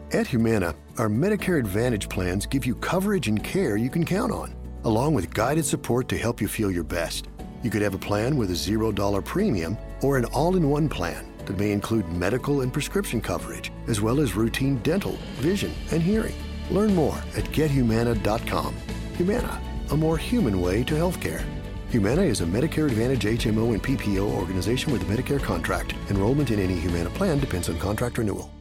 At Humana, our Medicare Advantage plans give you coverage and care you can count on, along with guided support to help you feel your best. You could have a plan with a $0 premium or an all-in-one plan that may include medical and prescription coverage, as well as routine dental, vision, and hearing. Learn more at gethumana.com. Humana, a more human way to healthcare. Humana is a Medicare Advantage HMO and PPO organization with a Medicare contract. Enrollment in any Humana plan depends on contract renewal.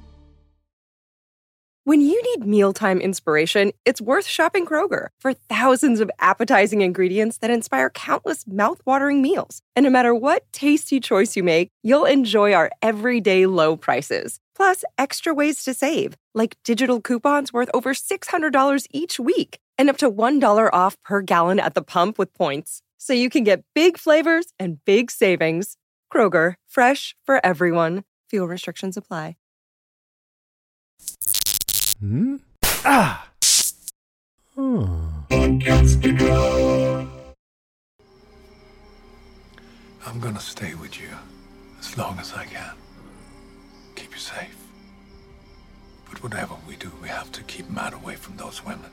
When you need mealtime inspiration, it's worth shopping Kroger for thousands of appetizing ingredients that inspire countless mouth-watering meals. And no matter what tasty choice you make, you'll enjoy our everyday low prices. Plus, extra ways to save, like digital coupons worth over $600 each week and up to $1 off per gallon at the pump with points. So you can get big flavors and big savings. Kroger, fresh for everyone. Fuel restrictions apply. Hmm? Ah! I'm gonna stay with you as long as I can. Keep you safe. But whatever we do, we have to keep Matt away from those women.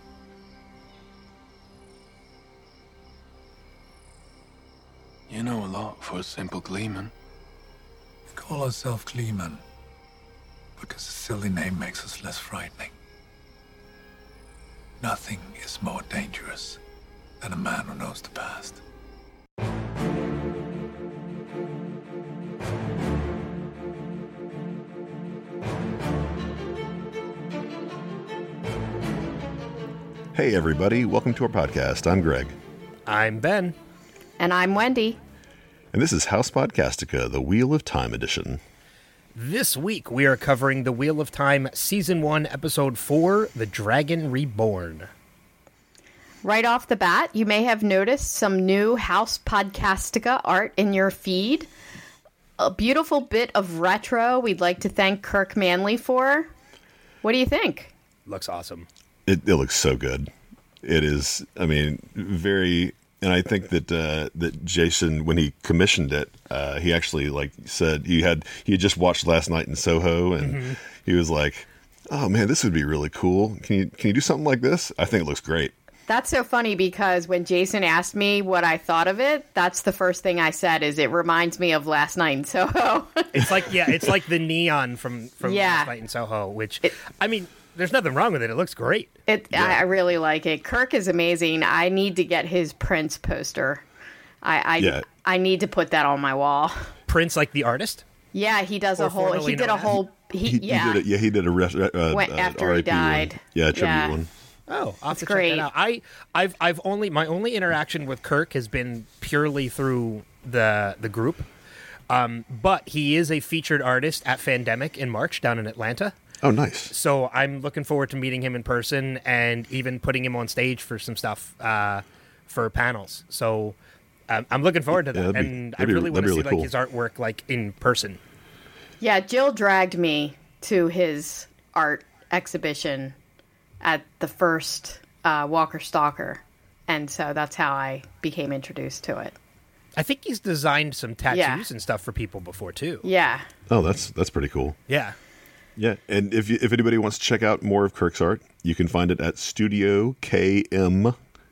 You know a lot for a simple Gleeman. We call ourselves Gleeman because a silly name makes us less frightening. Nothing is more dangerous than a man who knows the past. Hey, everybody. Welcome to our podcast. I'm Greg. I'm Ben. And I'm Wendy. And this is House Podcastica, the Wheel of Time edition. This week, we are covering The Wheel of Time, Season 1, Episode 4, The Dragon Reborn. Right off the bat, you may have noticed some new House Podcastica art in your feed. A beautiful bit of retro we'd like to thank Kirk Manley for. What do you think? Looks awesome. It looks so good. It is, I mean, very... And I think that that Jason, when he commissioned it, he actually said he had just watched Last Night in Soho, and he was like, "Oh man, this would be really cool. Can you do something like this?" I think it looks great. That's so funny because when Jason asked me what I thought of it, that's the first thing I said is it reminds me of Last Night in Soho. It's like the neon from Last Night in Soho, which I mean. There's nothing wrong with it. It looks great. I really like it. Kirk is amazing. I need to get his Prince poster. I need to put that on my wall. Prince, like the artist? Yeah, he does a whole. He did a whole. He did after he died. One. Yeah, tribute one. Oh, I'll have to check that out. My only interaction with Kirk has been purely through the group, but he is a featured artist at Fandemic in March down in Atlanta. Oh, nice. So I'm looking forward to meeting him in person and even putting him on stage for some stuff for panels. So I'm looking forward to that. I really want to see his artwork in person. Yeah, Jill dragged me to his art exhibition at the first Walker Stalker. And so that's how I became introduced to it. I think he's designed some tattoos and stuff for people before, too. Yeah. Oh, that's pretty cool. Yeah. Yeah, and if anybody wants to check out more of Kirk's art, you can find it at studiokm.com.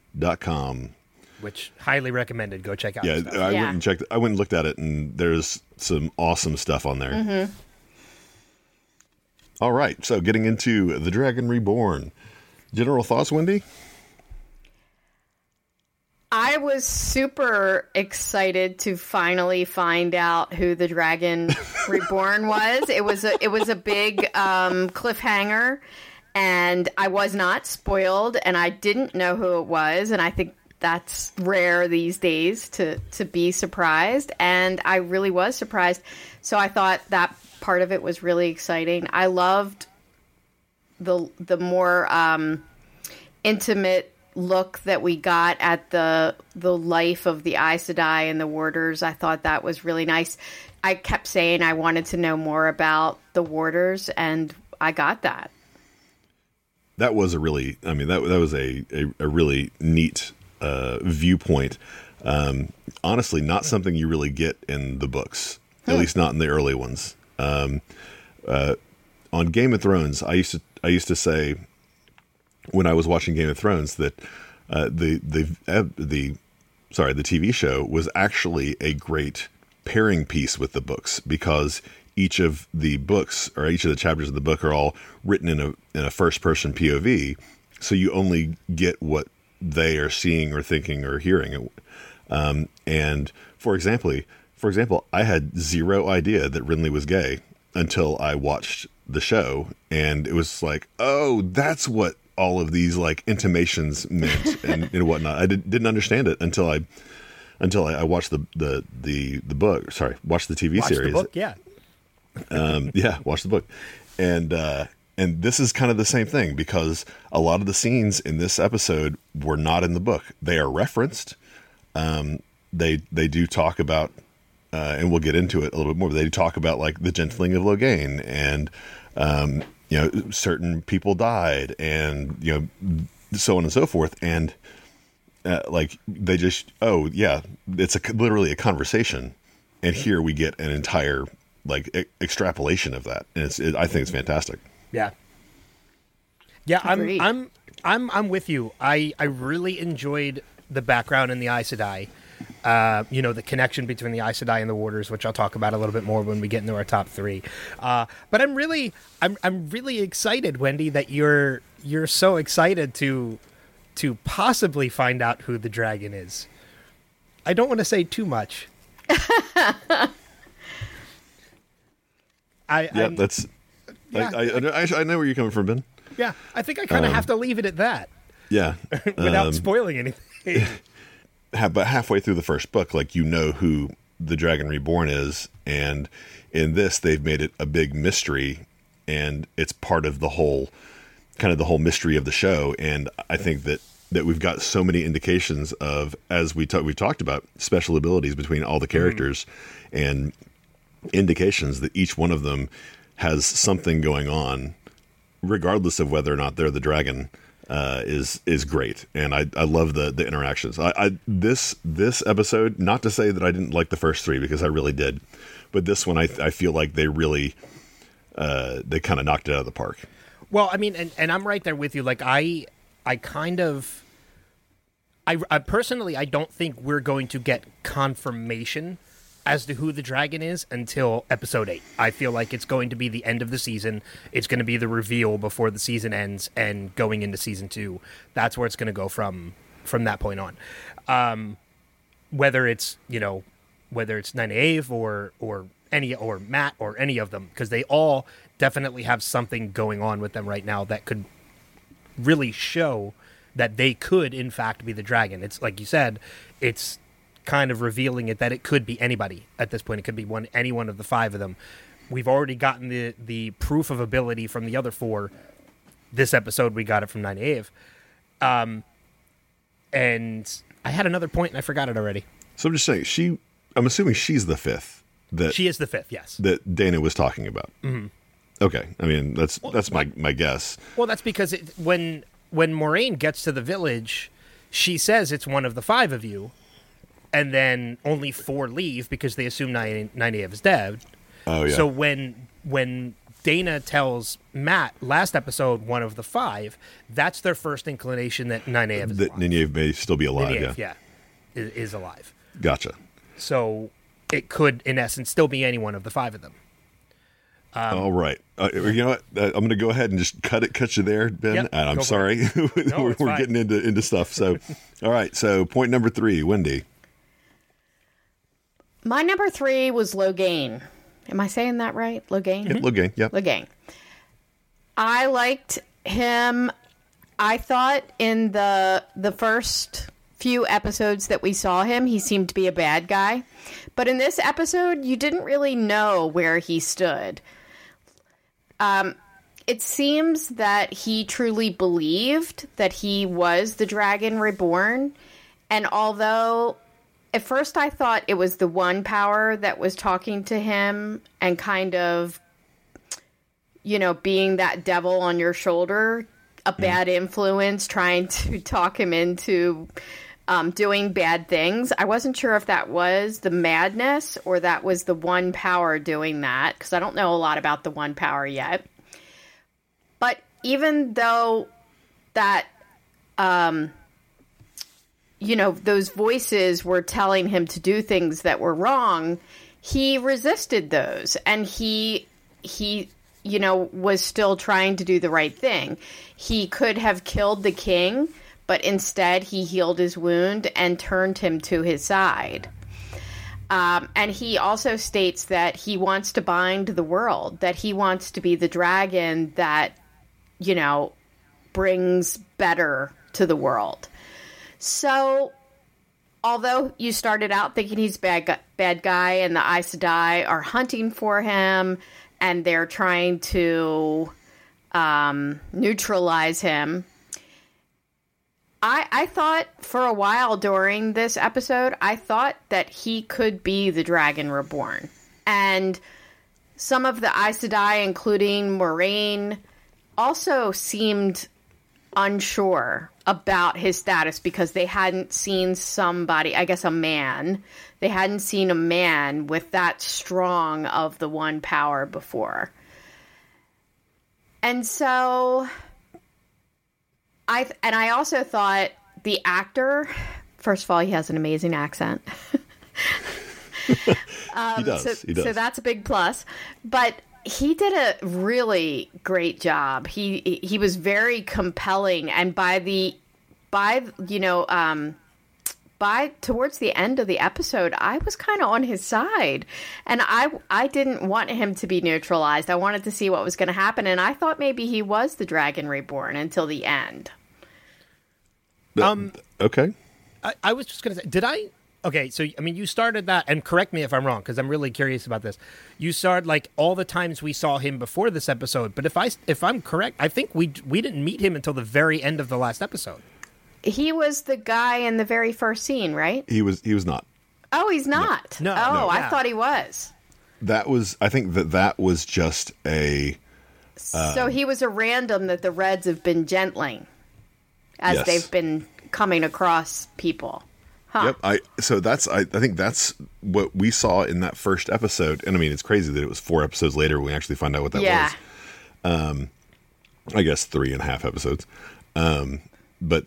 Which, highly recommended. Go check out stuff. I went and looked at it, and there's some awesome stuff on there. Mm-hmm. All right, so getting into The Dragon Reborn. General thoughts, Wendy? I was super excited to finally find out who the Dragon Reborn was. It was a big cliffhanger, and I was not spoiled, and I didn't know who it was, and I think that's rare these days to be surprised, and I really was surprised. So I thought that part of it was really exciting. I loved the more intimate look that we got at the life of the Aes Sedai and the Warders. I thought that was really nice. I kept saying I wanted to know more about the Warders, and I got that. That was that was a really neat viewpoint. Honestly, not something you really get in the books, at least not in the early ones. On Game of Thrones, I used I used to say when I was watching Game of Thrones that the TV show was actually a great pairing piece with the books, because each of the books or each of the chapters of the book are all written in a first person POV, so you only get what they are seeing or thinking or hearing. And for example, I had zero idea that Renly was gay until I watched the show, and it was like, oh, that's what all of these like intimations meant and whatnot. I didn't understand it until I watched the book. Sorry, watched the TV series. The book, yeah. Watch the book, and this is kind of the same thing, because a lot of the scenes in this episode were not in the book. They are referenced. They do talk about, and we'll get into it a little bit more, but they talk about like the gentling of Logain, and certain people died, and so on and so forth, and like they just, oh yeah, it's literally a conversation, and here we get an entire like extrapolation of that, and I think it's fantastic. Yeah. I'm with you. I really enjoyed the background in the Aes Sedai. The connection between the Aes Sedai and the Warders, which I'll talk about a little bit more when we get into our top three. But I'm really excited, Wendy, that you're so excited to possibly find out who the dragon is. I don't want to say too much. I know where you're coming from, Ben. Yeah, I think I kind of have to leave it at that. Yeah, without spoiling anything. But halfway through the first book, like, who the Dragon Reborn is, and in this they've made it a big mystery, and it's part of the whole mystery of the show. And I think that we've got so many indications of, as we talked about, special abilities between all the characters, and indications that each one of them has something going on, regardless of whether or not they're the dragon, is great. And I love the interactions. This episode, not to say that I didn't like the first three, because I really did, but this one I feel like they really they kind of knocked it out of the park. Well, I mean, and I'm right there with you. Like I personally, I don't think we're going to get confirmation as to who the dragon is until episode 8. I feel like it's going to be the end of the season. It's going to be the reveal before the season ends, and going into season 2, that's where it's going to go from that point on. Whether it's Nynaeve or Mat or any of them, because they all definitely have something going on with them right now that could really show that they could in fact be the dragon. It's like you said, it's kind of revealing it that it could be anybody at this point. It could be any one of the 5 of them. We've already gotten the proof of ability from the other 4. This episode we got it from Nynaeve. And I had another point and I forgot it already. So I'm just saying, I'm assuming she's the 5th. She is the 5th, yes. That Dana was talking about. Mm-hmm. Okay. I mean, that's my guess. Well, that's because when Moiraine gets to the village, she says it's one of the 5 of you. And then only 4 leave because they assume Nynaeve is dead. Oh, yeah. So when Dana tells Mat last episode, one of the 5, that's their first inclination that Nynaeve is alive. That Nynaeve may still be alive, Nynaeve, is alive. Gotcha. So it could, in essence, still be any one of the 5 of them. All right. You know what? I'm going to go ahead and just cut you there, Ben. Yep, and I'm sorry. We're getting into stuff. So, all right. So point number 3, Wendy. My number 3 was Logain. Am I saying that right? Logain? Mm-hmm. Logain, yeah. Logain. I liked him. I thought in the first few episodes that we saw him, he seemed to be a bad guy. But in this episode, you didn't really know where he stood. It seems that he truly believed that he was the Dragon Reborn. And although at first I thought it was the One Power that was talking to him and kind of, being that devil on your shoulder, a bad influence, trying to talk him into doing bad things. I wasn't sure if that was the madness or that was the One Power doing that, because I don't know a lot about the One Power yet. But even though that, those voices were telling him to do things that were wrong, he resisted those, and he was still trying to do the right thing. He could have killed the king, but instead he healed his wound and turned him to his side. And he also states that he wants to bind the world, that he wants to be the dragon that, brings better to the world. So, although you started out thinking he's bad guy and the Aes Sedai are hunting for him and they're trying to neutralize him, I thought for a while during this episode, I thought that he could be the Dragon Reborn. And some of the Aes Sedai, including Moiraine, also seemed unsure about his status because they hadn't seen somebody, I guess a man. They hadn't seen a man with that strong of the one power before. And so I also thought the actor, first of all, he has an amazing accent. He does. So that's a big plus. But he did a really great job. He was very compelling, and by towards the end of the episode, I was kind of on his side, and I didn't want him to be neutralized. I wanted to see what was going to happen, and I thought maybe he was the Dragon Reborn until the end. Okay. I was just going to say, okay, so, I mean, you started that, and correct me if I'm wrong, because I'm really curious about this. You started, like, all the times we saw him before this episode, but if I'm correct, I think we didn't meet him until the very end of the last episode. He was the guy in the very first scene, right? He was not. Oh, he's not? No. I thought he was. I think that was just a... so he was a random that the Reds have been gentling as Yes. they've been coming across people. Huh. Yep. I think that's what we saw in that first episode. And I mean, it's crazy that it was 4 episodes later when we actually find out what that was. I guess 3.5 episodes. But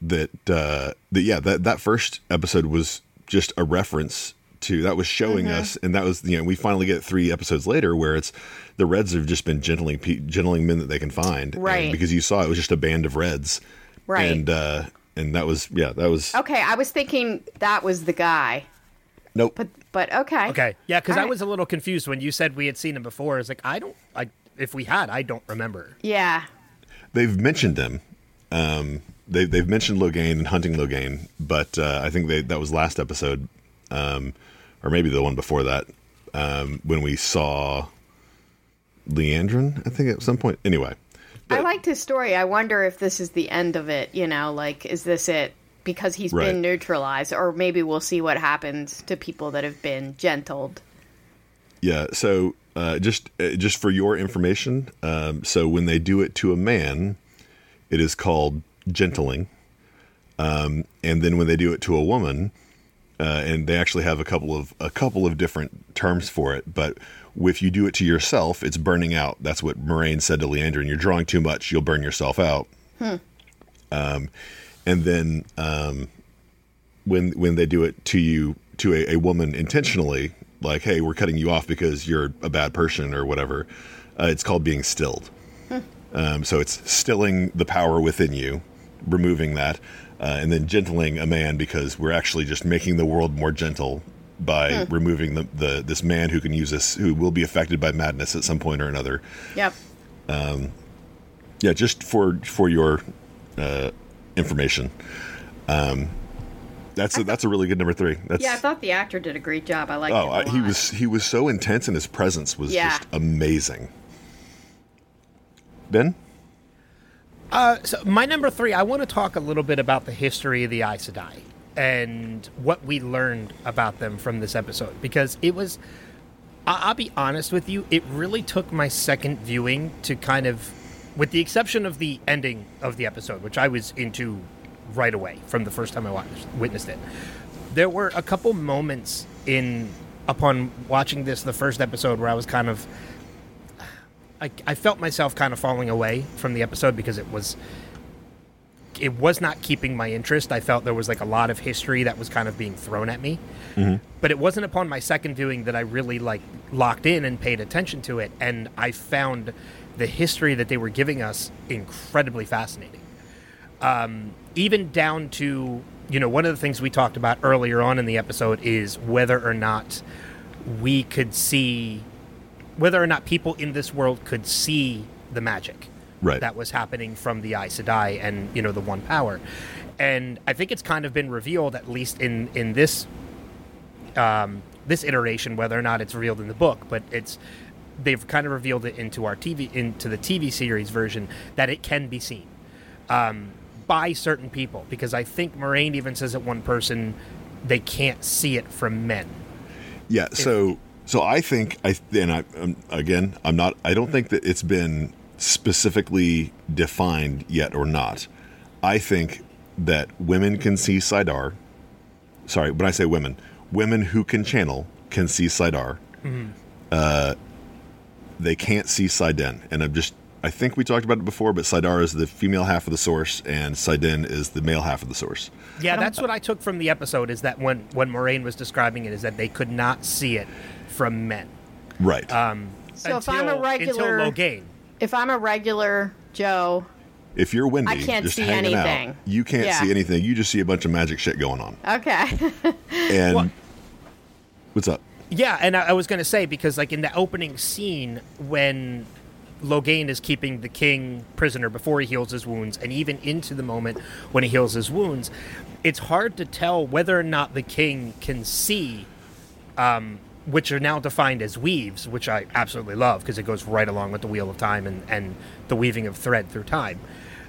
that first episode was just a reference to, that was showing us, and that was, we finally get 3 episodes later where it's the Reds have just been gentling men that they can find. Right. And because you saw it was just a band of Reds. Right. And that was, that was... Okay, I was thinking that was the guy. Nope. But okay. Okay, yeah, because All I right. was a little confused when you said we had seen him before. I was like, if we had, I don't remember. Yeah. They've mentioned him. They've mentioned Logain and hunting Logain, but I think that was last episode, or maybe the one before that, when we saw Leandrin, I think at some point. Anyway. I liked his story. I wonder if this is the end of it, is this it? Because he's Right. been neutralized, or maybe we'll see what happens to people that have been gentled. Yeah, so just for your information, so when they do it to a man, it is called gentling. And then when they do it to a woman, and they actually have a couple of different terms for it, but if you do it to yourself, it's burning out. That's what Moiraine said to Leandrin. You're drawing too much, you'll burn yourself out. And then when they do it to a woman intentionally, like, hey, we're cutting you off because you're a bad person or whatever, it's called being stilled. So it's stilling the power within you, removing that, and then gentling a man because we're actually just making the world more gentle by removing this man who can use this, who will be affected by madness at some point or another. Yep. Yeah, just for your information. That's a really good number 3. I thought the actor did a great job. I liked him a lot. he was so intense, and his presence was Yeah. just amazing. Ben? So my number 3, I want to talk a little bit about the history of the Aes Sedai and what we learned about them from this episode, because it was, I'll be honest with you, it really took my second viewing to kind of, with the exception of the ending of the episode, which I was into right away from the first time I witnessed it. There were a couple moments upon watching the first episode where I was kind of, I felt myself kind of falling away from the episode because it was not keeping my interest. I felt there was like a lot of history that was kind of being thrown at me. Mm-hmm. But it wasn't upon my second viewing that I really like locked in and paid attention to it. And I found the history that they were giving us incredibly fascinating. Even down to, one of the things we talked about earlier on in the episode is whether or not people in this world could see the magic. Right. That was happening from the Aes Sedai and, the One Power. And I think it's kind of been revealed, at least in this this iteration, whether or not it's revealed in the book, but they've kind of revealed it into the TV series version, that it can be seen by certain people. Because I think Moiraine even says at one person they can't see it from men. Yeah, so I think, I don't think that it's been specifically defined yet or not. I think that women can see Saidar. Sorry, when I say women who can channel can see Saidar. Mm-hmm. They can't see Saiden. And I think we talked about it before, but Saidar is the female half of the source and Saiden is the male half of the source. Yeah, that's what I took from the episode, is that when Moiraine was describing it, is that they could not see it from men. Right. So if I'm a regular... Until Logain. If I'm a regular Joe, if you're Wendy, I can't just see hanging anything. Out, you can't see anything. You just see a bunch of magic shit going on. Okay. And what's up? Yeah, and I was going to say, because like in the opening scene when Logain is keeping the king prisoner before he heals his wounds, and even into the moment when he heals his wounds, it's hard to tell whether or not the king can see, which are now defined as weaves, which I absolutely love because it goes right along with the Wheel of Time and the weaving of thread through time.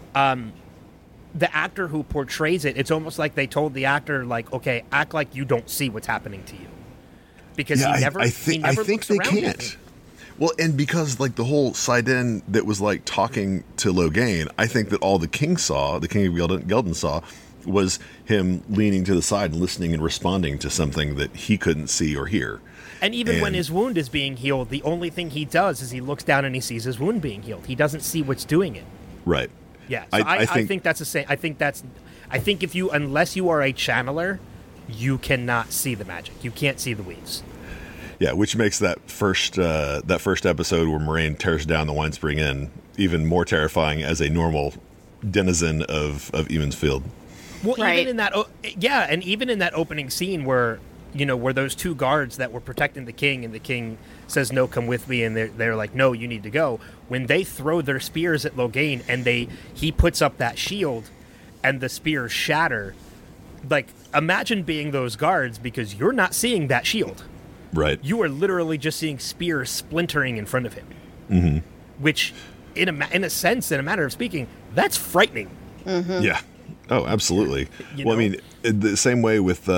The actor who portrays it, it's almost like they told the actor, like, okay, act like you don't see what's happening to you. Because he never I think looks they around can't. him. Well, and because like the whole Saiden that was like talking to Logain, I think that all the king of Gelden saw was him leaning to the side and listening and responding to something that he couldn't see or hear. And even when his wound is being healed, the only thing he does is he looks down and he sees his wound being healed. He doesn't see what's doing it. Right. Yeah. So I think that's the same. I think if you, unless you are a channeler, you cannot see the magic. You can't see the weaves. Yeah, which makes that first episode where Moiraine tears down the Wine Spring Inn even more terrifying as a normal denizen of Eamon's Field. Well, right. Even in that opening scene where those two guards that were protecting the king, and the king says, "No, come with me," and they're like, "No, you need to go." When they throw their spears at Logain and he puts up that shield, and the spears shatter, like imagine being those guards because you're not seeing that shield. Right. You are literally just seeing spears splintering in front of him. Mm-hmm. Which, in a matter of speaking, that's frightening. Mm-hmm. Yeah. Oh, absolutely. I mean, the same way with,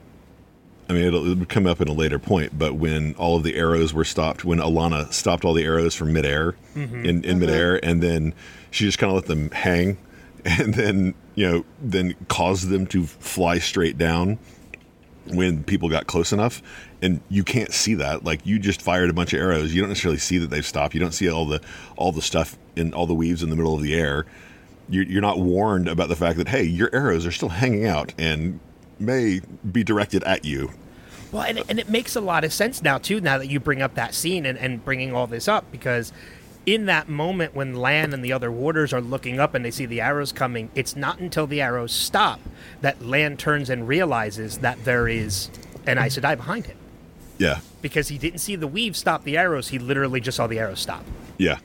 it'll come up in a later point, but when all of the arrows were stopped, when Alana stopped all the arrows from midair, in midair, and then she just kind of let them hang, and then, then caused them to fly straight down when people got close enough, and you can't see that. Like, you just fired a bunch of arrows. You don't necessarily see that they've stopped. You don't see all the stuff in all the weaves in the middle of the air. You're not warned about the fact that, hey, your arrows are still hanging out and may be directed at you. Well, and it makes a lot of sense now, too, now that you bring up that scene and bringing all this up, because in that moment when Lan and the other warders are looking up and they see the arrows coming, it's not until the arrows stop that Lan turns and realizes that there is an Aes Sedai behind him. Yeah. Because he didn't see the weave stop the arrows, he literally just saw the arrows stop. Yeah.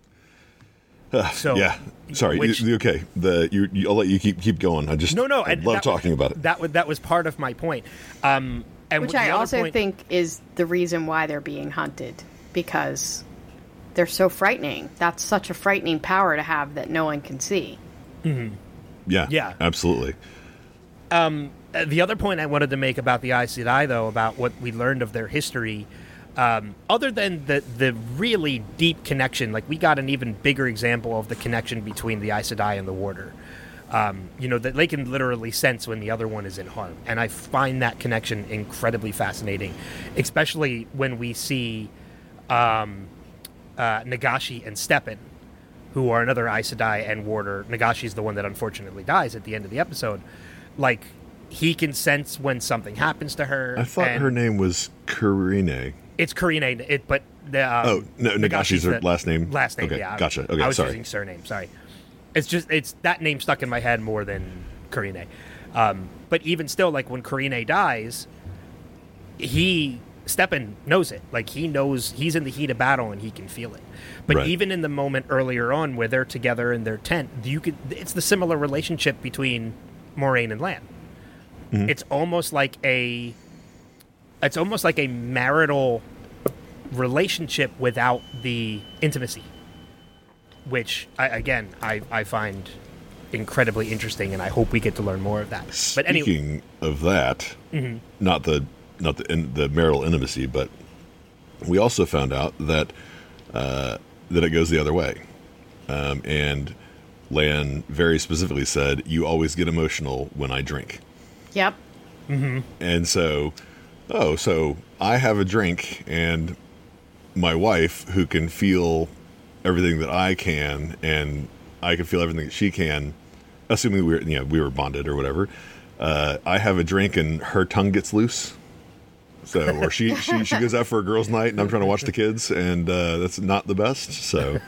Yeah. Sorry. Okay. I'll let you keep going. I love talking about it. That was part of my point. Which I also think is the reason why they're being hunted, because they're so frightening. That's such a frightening power to have that no one can see. Mm-hmm. Yeah. Absolutely. The other point I wanted to make about the Aes Sedai, though, about what we learned of their history, other than the really deep connection, like we got an even bigger example of the connection between the Aes Sedai and the Warder. That they can literally sense when the other one is in harm. And I find that connection incredibly fascinating, especially when we see Nagashi and Steppen, who are another Aes Sedai and warder. Nagashi's the one that unfortunately dies at the end of the episode. Like, he can sense when something happens to her. I thought her name was Karine. It's Karine, but no, Nagashi's her last name. Last name, okay, yeah. Gotcha. Okay, I was sorry. using surname. Sorry. It's that name stuck in my head more than Karine. But even still, like, when Karine dies, Steppen knows it. Like, he knows he's in the heat of battle and he can feel it. But right. even in the moment earlier on where they're together in their tent, it's the similar relationship between Moiraine and Lan. Mm-hmm. It's almost like a marital relationship without the intimacy, which I find incredibly interesting, and I hope we get to learn more of that. Speaking of that, not the marital intimacy, but we also found out that it goes the other way, and Lan very specifically said, "You always get emotional when I drink." Yep. Mm-hmm. And so I have a drink, and my wife, who can feel everything that I can, and I can feel everything that she can, assuming we were bonded or whatever. I have a drink, and her tongue gets loose. So, or she goes out for a girls' night, and I'm trying to watch the kids, and that's not the best. So,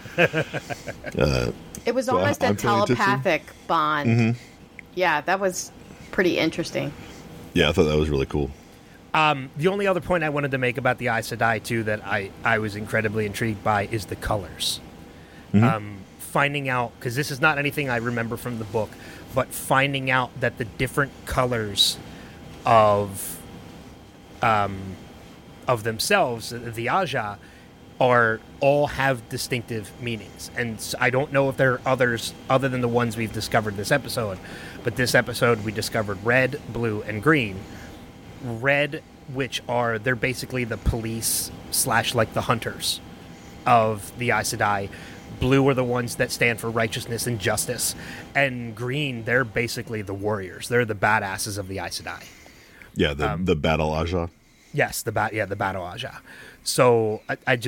it was almost a telepathic bond. Mm-hmm. Yeah, that was pretty interesting. Yeah, I thought that was really cool. The only other point I wanted to make about the Aes Sedai, too, that I was incredibly intrigued by is the colors. Mm-hmm. Finding out, because this is not anything I remember from the book, but finding out that the different colors of themselves, the Aja, all have distinctive meanings. And so I don't know if there are others other than the ones we've discovered this episode, but this episode we discovered red, blue, and green. Red, they're basically the police / like the hunters of the Aes Sedai. Blue are the ones that stand for righteousness and justice. And green, they're basically the warriors. They're the badasses of the Aes Sedai. Yeah, the battle Aja. Yes, the battle Aja. So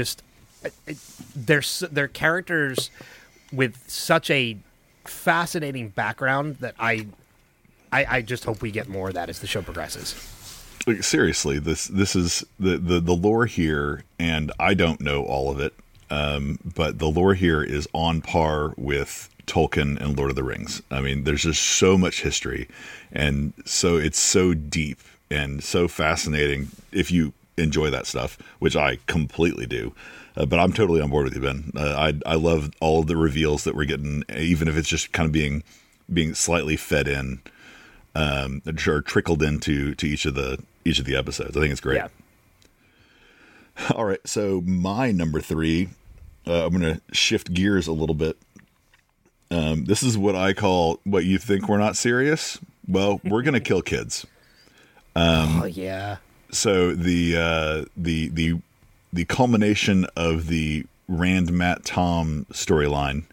they're characters with such a fascinating background that I just hope we get more of that as the show progresses. Like, seriously, this is the lore here, and I don't know all of it, but the lore here is on par with Tolkien and Lord of the Rings. I mean, there's just so much history, and so it's so deep and so fascinating if you enjoy that stuff, which I completely do. But I'm totally on board with you, Ben. I love all of the reveals that we're getting, even if it's just kind of being slightly fed in, or trickled into each of the episodes. I think it's great. Yeah. All right, so my number 3, I'm going to shift gears a little bit. This is what I call, what you think we're not serious? Well, we're going to kill kids. Oh yeah. So the culmination of the Rand, Matt, Tom storyline,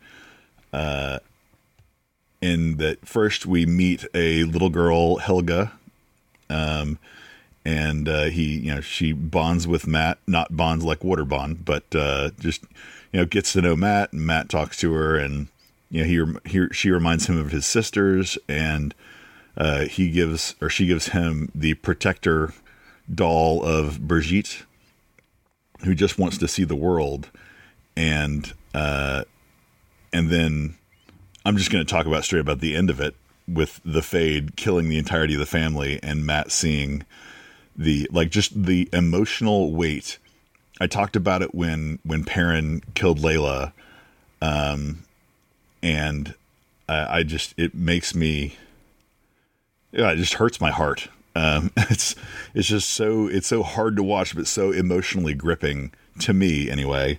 in that first we meet a little girl, Helga, and she bonds with Matt, not bonds like water bond, but just gets to know Matt, and Matt talks to her, and she reminds him of his sisters, and she gives him the protector doll of Brigitte, who just wants to see the world, and then I'm just going to talk about straight about the end of it, with the Fade killing the entirety of the family, and Matt seeing just the emotional weight. I talked about it when Perrin killed Layla, and it makes me, it just hurts my heart. It's so hard to watch, but so emotionally gripping to me anyway.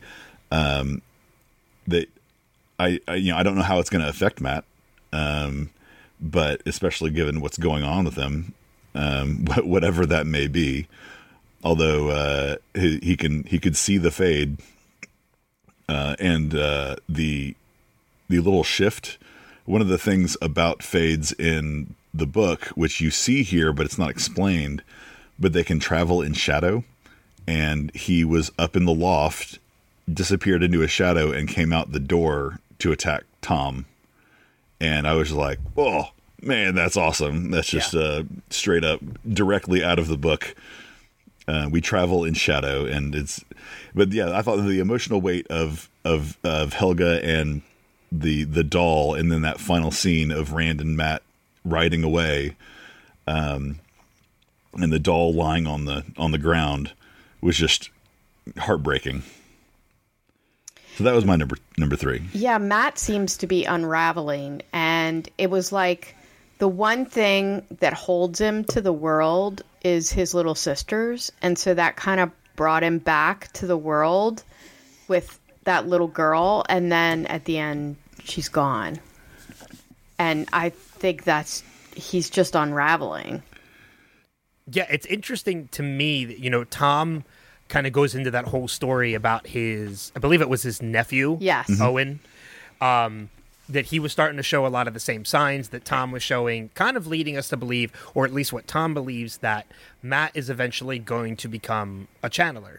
That I don't know how it's going to affect Matt, but especially given what's going on with him, whatever that may be. Although he could see the Fade, and the little shift. One of the things about Fades in the book, which you see here, but it's not explained, but they can travel in shadow. And he was up in the loft disappeared into a shadow and came out the door to attack Tom. And I was like, oh, man, that's awesome. That's just straight up directly out of the book. We travel in shadow, but yeah, I thought the emotional weight of Helga and the doll, and then that final scene of Rand and Mat riding away, and the doll lying on the ground was just heartbreaking. So that was my number 3. Yeah, Mat seems to be unraveling, and it was like the one thing that holds him to the world is his little sisters, and so that kind of brought him back to the world with that little girl, and then at the end she's gone. And I think he's just unraveling. Yeah, it's interesting to me that, Tom kind of goes into that whole story about I believe it was his nephew, yes, Owen, that he was starting to show a lot of the same signs that Tom was showing, kind of leading us to believe, or at least what Tom believes, that Mat is eventually going to become a channeler.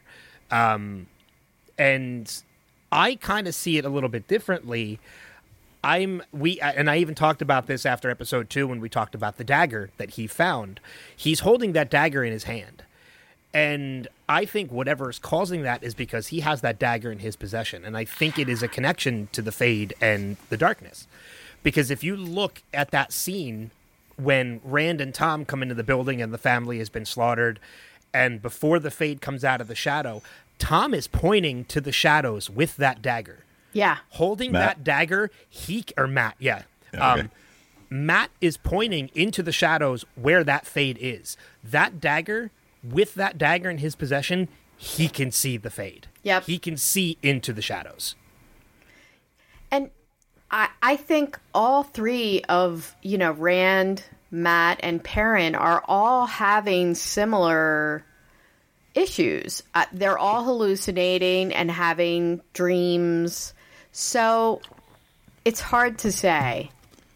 And I kind of see it a little bit differently. And I even talked about this after episode 2 when we talked about the dagger that he found. He's holding that dagger in his hand. And I think whatever is causing that is because he has that dagger in his possession. And I think it is a connection to the Fade and the darkness. Because if you look at that scene when Rand and Tom come into the building and the family has been slaughtered, and before the Fade comes out of the shadow, Tom is pointing to the shadows with that dagger. Yeah. Holding Mat? that dagger, Matt, yeah. Okay. Mat is pointing into the shadows where that Fade is. That dagger... With that dagger in his possession, he can see the Fade. Yep. He can see into the shadows. And I think all 3 of, Rand, Mat, and Perrin are all having similar issues. They're all hallucinating and having dreams. So it's hard to say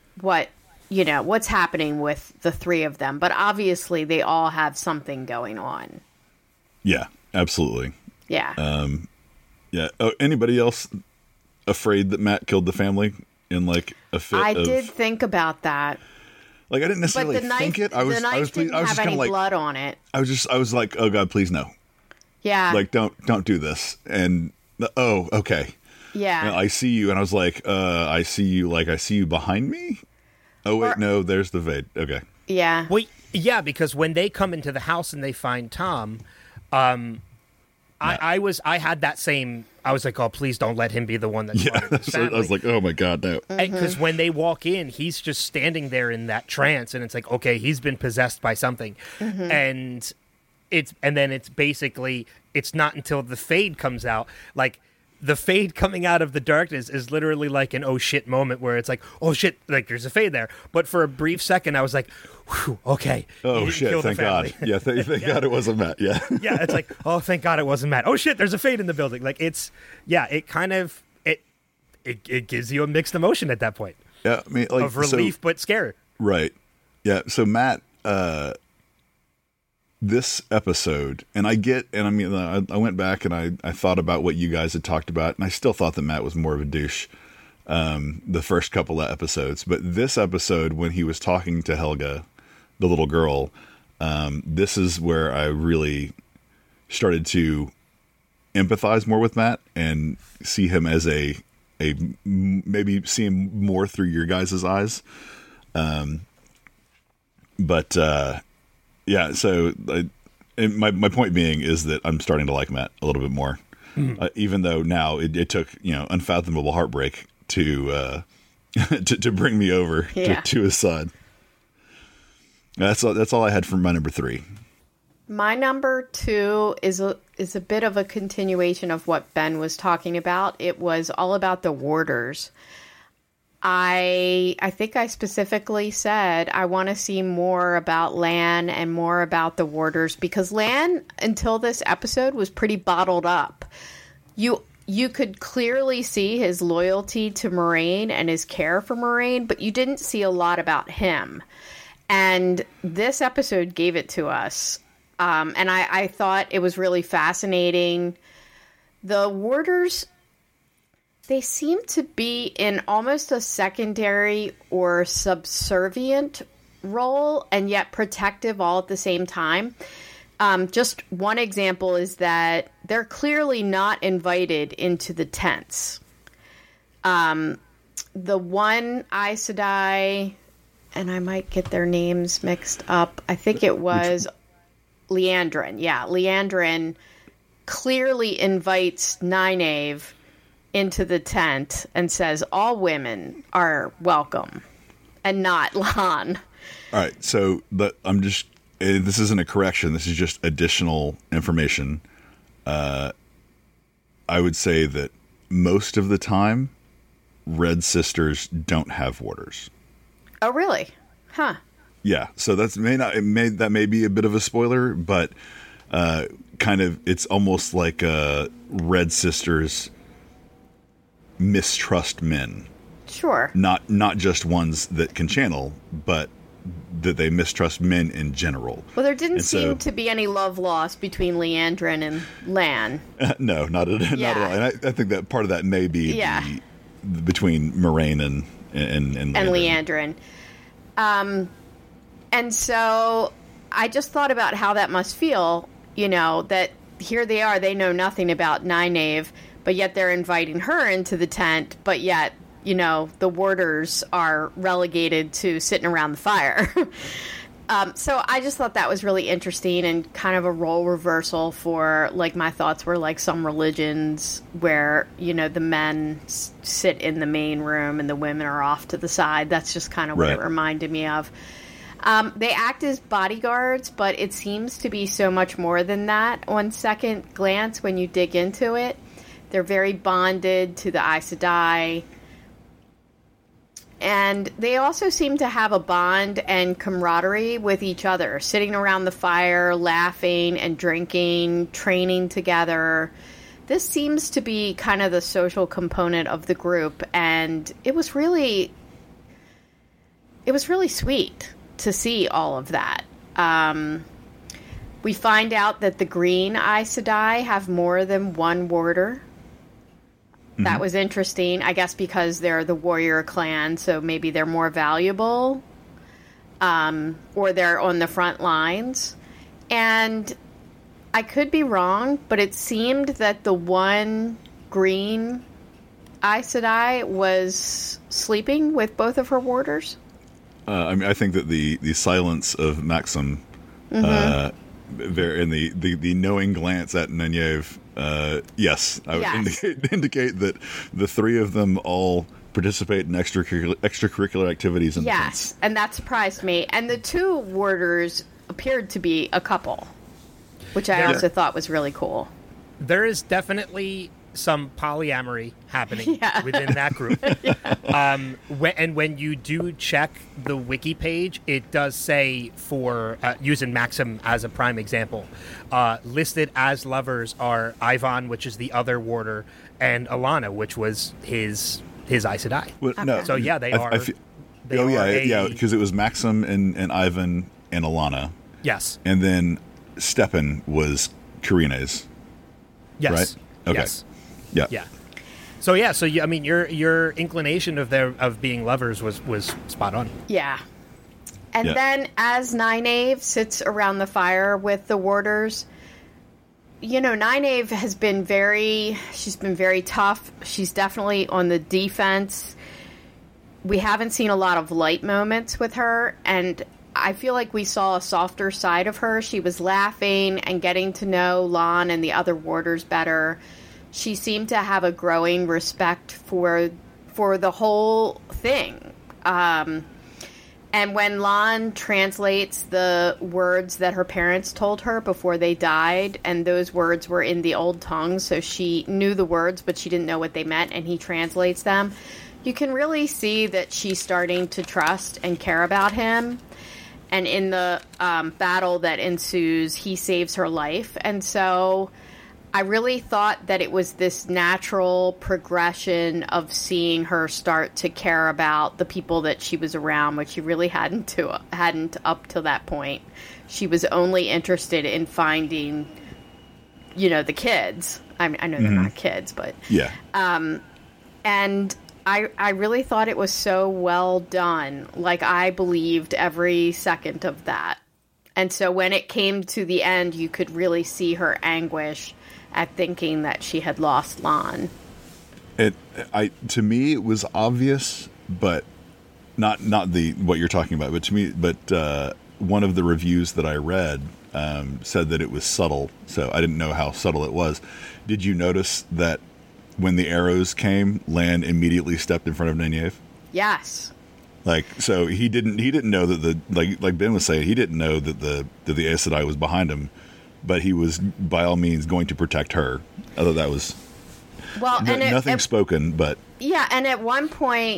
what's happening with the 3 of them. But obviously they all have something going on. Yeah, absolutely. Yeah. Yeah. Oh, anybody else afraid that Mat killed the family in like a fit? I did think about that. Like I didn't necessarily think it. I was didn't just have any like blood on it. I was like, oh God, please no. Yeah. Like don't do this. And oh, okay. Yeah. I see you, and I was like, I see you behind me. Oh wait, no, there's the Fade. Okay. Yeah. Well, yeah, because when they come into the house and they find Tom, I had that same. I was like, oh, please don't let him be the one that's yeah. So I was like, oh my God, no. Because when they walk in, he's just standing there in that trance, and it's like, okay, he's been possessed by something, and then it's basically it's not until the Fade comes out, like. The Fade coming out of the darkness is literally like an oh shit moment where it's like, oh shit, like there's a Fade there. But for a brief second, I was like, whew, okay. Oh shit, thank God. Yeah, thank God it wasn't Mat. Yeah. Yeah, it's like, oh, thank God it wasn't Mat. Oh shit, there's a Fade in the building. Like it kind of, it gives you a mixed emotion at that point. Yeah, I mean, like. Of relief, but scare. Right. Yeah, so Mat, this episode, and I went back and I thought about what you guys had talked about, and I still thought that Mat was more of a douche the first couple of episodes. But this episode, when he was talking to Helga, the little girl, this is where I really started to empathize more with Mat and see him as a maybe see him more through your guys' eyes. Yeah, so my point being is that I'm starting to like Mat a little bit more, even though now it took unfathomable heartbreak to to bring me over to his side. That's all I had for my number 3. My number 2 is a bit of a continuation of what Ben was talking about. It was all about the warders. I think I specifically said I want to see more about Lan and more about the warders, because Lan, until this episode, was pretty bottled up. You could clearly see his loyalty to Moiraine and his care for Moiraine, but you didn't see a lot about him. And this episode gave it to us. And I thought it was really fascinating The warders, they seem to be in almost a secondary or subservient role, and yet protective all at the same time. Just one example is that they're clearly not invited into the tents. The one Aes Sedai, and I might get their names mixed up, I think it was Liandrin. Yeah, Liandrin clearly invites Nynaeve into the tent and says all women are welcome, and not Lan. All right, so this isn't a correction. This is just additional information. I would say that most of the time, Red Sisters don't have warders. Oh, really? Huh. Yeah, so that may be a bit of a spoiler, but kind of it's almost like Red Sisters mistrust men. Sure. Not just ones that can channel, but that they mistrust men in general. Well, there didn't seem to be any love lost between Liandrin and Lan. No, not at all. And I think that part of that may be between Moiraine and Liandrin. And so I just thought about how that must feel, that here they are, they know nothing about Nynaeve, but yet they're inviting her into the tent, but yet, the warders are relegated to sitting around the fire. So I just thought that was really interesting and kind of a role reversal for, my thoughts were some religions where, the men sit in the main room and the women are off to the side. That's just kind of what it reminded me of. They act as bodyguards, but it seems to be so much more than that on second glance when you dig into it. They're very bonded to the Aes Sedai. And they also seem to have a bond and camaraderie with each other, sitting around the fire, laughing and drinking, training together. This seems to be kind of the social component of the group, and it was really sweet to see all of that. We find out that the Green Aes Sedai have more than one warder. That was interesting, I guess, because they're the warrior clan, so maybe they're more valuable, or they're on the front lines. And I could be wrong, but it seemed that the one Green Aes Sedai was sleeping with both of her warders. I think that the silence of Maxim, and the knowing glance at Nynaeve, yes, I would indicate that the three of them all participate in extracurricular activities. Yes, and that surprised me. And the two warders appeared to be a couple, which I also thought was really cool. There is definitely some polyamory happening within that group. When you do check the wiki page, it does say, for using Maxim as a prime example, listed as lovers are Ivan, which is the other warder, and Alana, which was his Aes Sedai. Well, no, so they are. Because it was Maxim and Ivan and Alana. Yes, and then Stepan was Karine's. Yes. Right. Okay. Yes. Yeah. Yeah. So your inclination of being lovers was spot on. Yeah. And then as Nynaeve sits around the fire with the warders, Nynaeve has been very tough. She's definitely on the defense. We haven't seen a lot of light moments with her, and I feel like we saw a softer side of her. She was laughing and getting to know Lan and the other warders better. She seemed to have a growing respect for the whole thing. And when Lan translates the words that her parents told her before they died, and those words were in the old tongue, so she knew the words, but she didn't know what they meant, and he translates them, you can really see that she's starting to trust and care about him. And in the battle that ensues, he saves her life. And so I really thought that it was this natural progression of seeing her start to care about the people that she was around, which she really hadn't up till that point. She was only interested in finding, the kids. I mean, I know they're not kids, but Yeah. and I really thought it was so well done. Like, I believed every second of that. And so when it came to the end, you could really see her anguish at thinking that she had lost Lon. To me, it was obvious, but not what you're talking about. But to me, one of the reviews that I read said that it was subtle. So I didn't know how subtle it was. Did you notice that when the arrows came, Lan immediately stepped in front of Nynaeve? Yes. Like, so he didn't know that like Ben was saying, he didn't know that the Aes Sedai was behind him, but he was by all means going to protect her. I thought that was nothing spoken, but yeah. And at one point,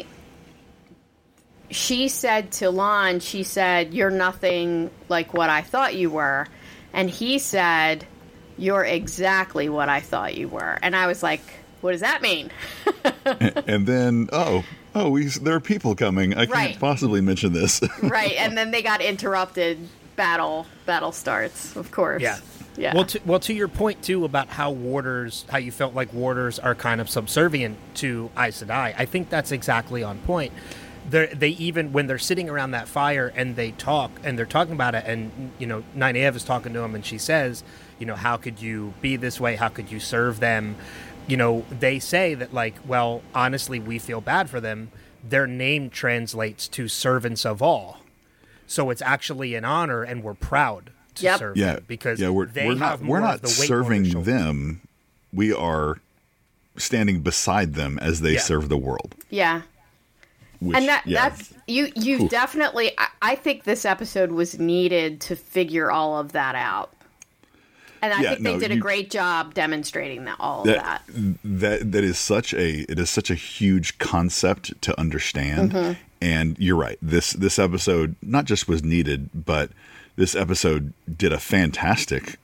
she said to Lon, she said, "You're nothing like what I thought you were," and he said, "You're exactly what I thought you were." And I was like, "What does that mean?" And then, there are people coming. I can't possibly mention this. Right, and then they got interrupted. Battle starts, of course. Yeah. Yeah. Well, to your point too about how you felt like warders are kind of subservient to Aes Sedai. I think that's exactly on point. They even when they're sitting around that fire and they talk and they're talking about it, and Nynaeve is talking to him and she says, how could you be this way? How could you serve them? They say that, like, well, honestly, we feel bad for them. Their name translates to servants of all. So it's actually an honor, and we're proud to serve them because we're not serving them. We are standing beside them as they serve the world. Yeah. That's you definitely. I think this episode was needed to figure all of that out. And I think they did a great job demonstrating that. That is such a huge concept to understand. Mm-hmm. And you're right. This episode not just was needed, but this episode did a fantastic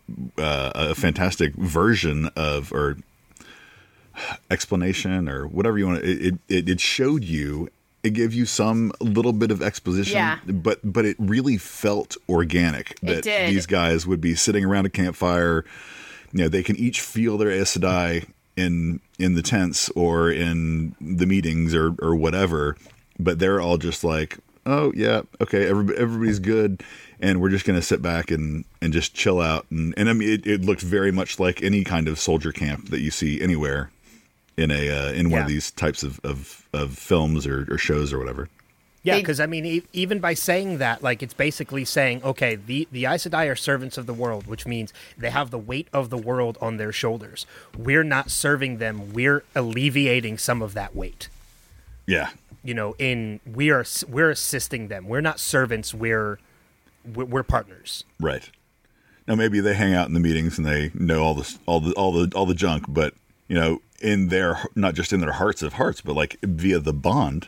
version of, or explanation, or whatever you want. It showed you. It gave you some little bit of exposition, but it really felt organic that these guys would be sitting around a campfire. They can each feel their Aes Sedai in the tents or in the meetings or whatever, but they're all just like, oh yeah, okay, everybody's good, and we're just going to sit back and just chill out. And I mean, it looked very much like any kind of soldier camp that you see anywhere in one of these types of films or shows or whatever. Yeah, because I mean, even by saying that, like, it's basically saying, okay, the Aes Sedai are servants of the world, which means they have the weight of the world on their shoulders. We're not serving them; we're alleviating some of that weight. Yeah, we're assisting them. We're not servants. We're partners. Right. Now maybe they hang out in the meetings and they know all the junk, but in their, not just in their hearts of hearts, but like via the bond.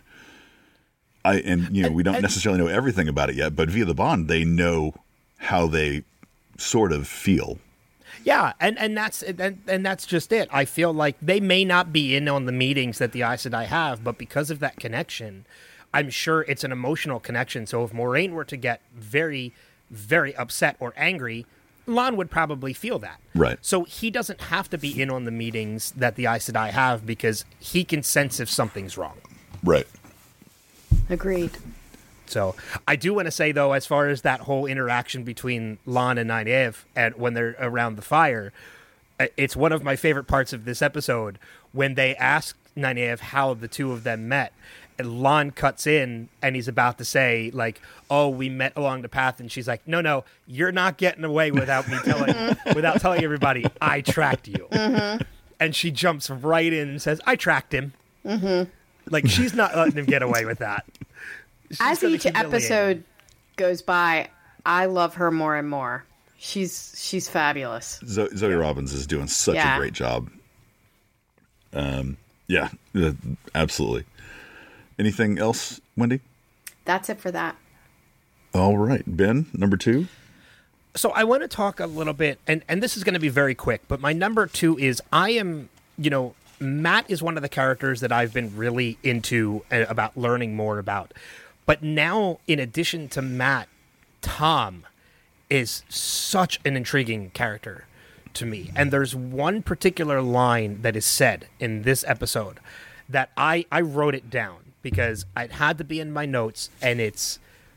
We don't necessarily know everything about it yet, but via the bond, they know how they sort of feel. Yeah, and that's just it. I feel like they may not be in on the meetings that the Aes Sedai have, but because of that connection, I'm sure it's an emotional connection. So if Moiraine were to get very, very upset or angry, Lon would probably feel that. Right. So he doesn't have to be in on the meetings that the Aes Sedai have because he can sense if something's wrong. Right. Agreed. So I do want to say, though, as far as that whole interaction between Lon and Nynaeve and when they're around the fire, it's one of my favorite parts of this episode when they ask Nynaeve how the two of them met. And Lon cuts in and he's about to say, like, oh, we met along the path. And she's like, no, you're not getting away without me telling everybody I tracked you. Mm-hmm. And she jumps right in and says, I tracked him. Mm-hmm. Like, she's not letting him get away with that. As each episode goes by, I love her more and more. She's fabulous. Zoe Robbins is doing such a great job. Yeah, absolutely. Anything else, Wendy? That's it for that. All right. Ben, number 2? So I want to talk a little bit, and this is going to be very quick, but my number 2 is Matt is one of the characters that I've been really into about learning more about. But now, in addition to Matt, Tom is such an intriguing character to me. And there's one particular line that is said in this episode that I wrote it down because it had to be in my notes, and it's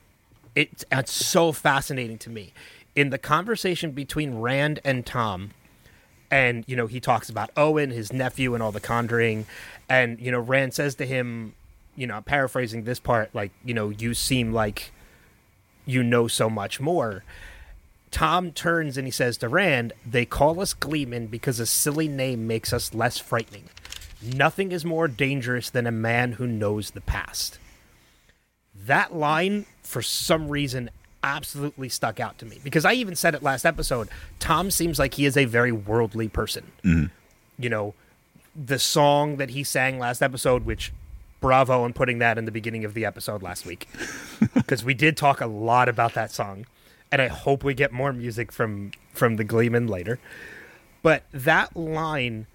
so fascinating to me. In the conversation between Rand and Tom, and, you know, he talks about Owen, his nephew, and all the conjuring, and, you know, Rand says to him, you know, I'm paraphrasing this part, like, you know, you seem like you know so much more. Tom turns and he says to Rand, they call us Gleeman because a silly name makes us less frightening. Nothing is more dangerous than a man who knows the past. That line, for some reason, absolutely stuck out to me. Because I even said it last episode, Tom seems like he is a very worldly person. Mm-hmm. You know, the song that he sang last episode, which, bravo on putting that in the beginning of the episode last week. Because we did talk a lot about that song. And I hope we get more music from the Gleeman later. But that line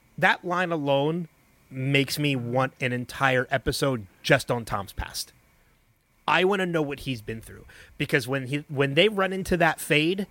alone makes me want an entire episode just on Tom's past. I want to know what he's been through, because when they run into that fade,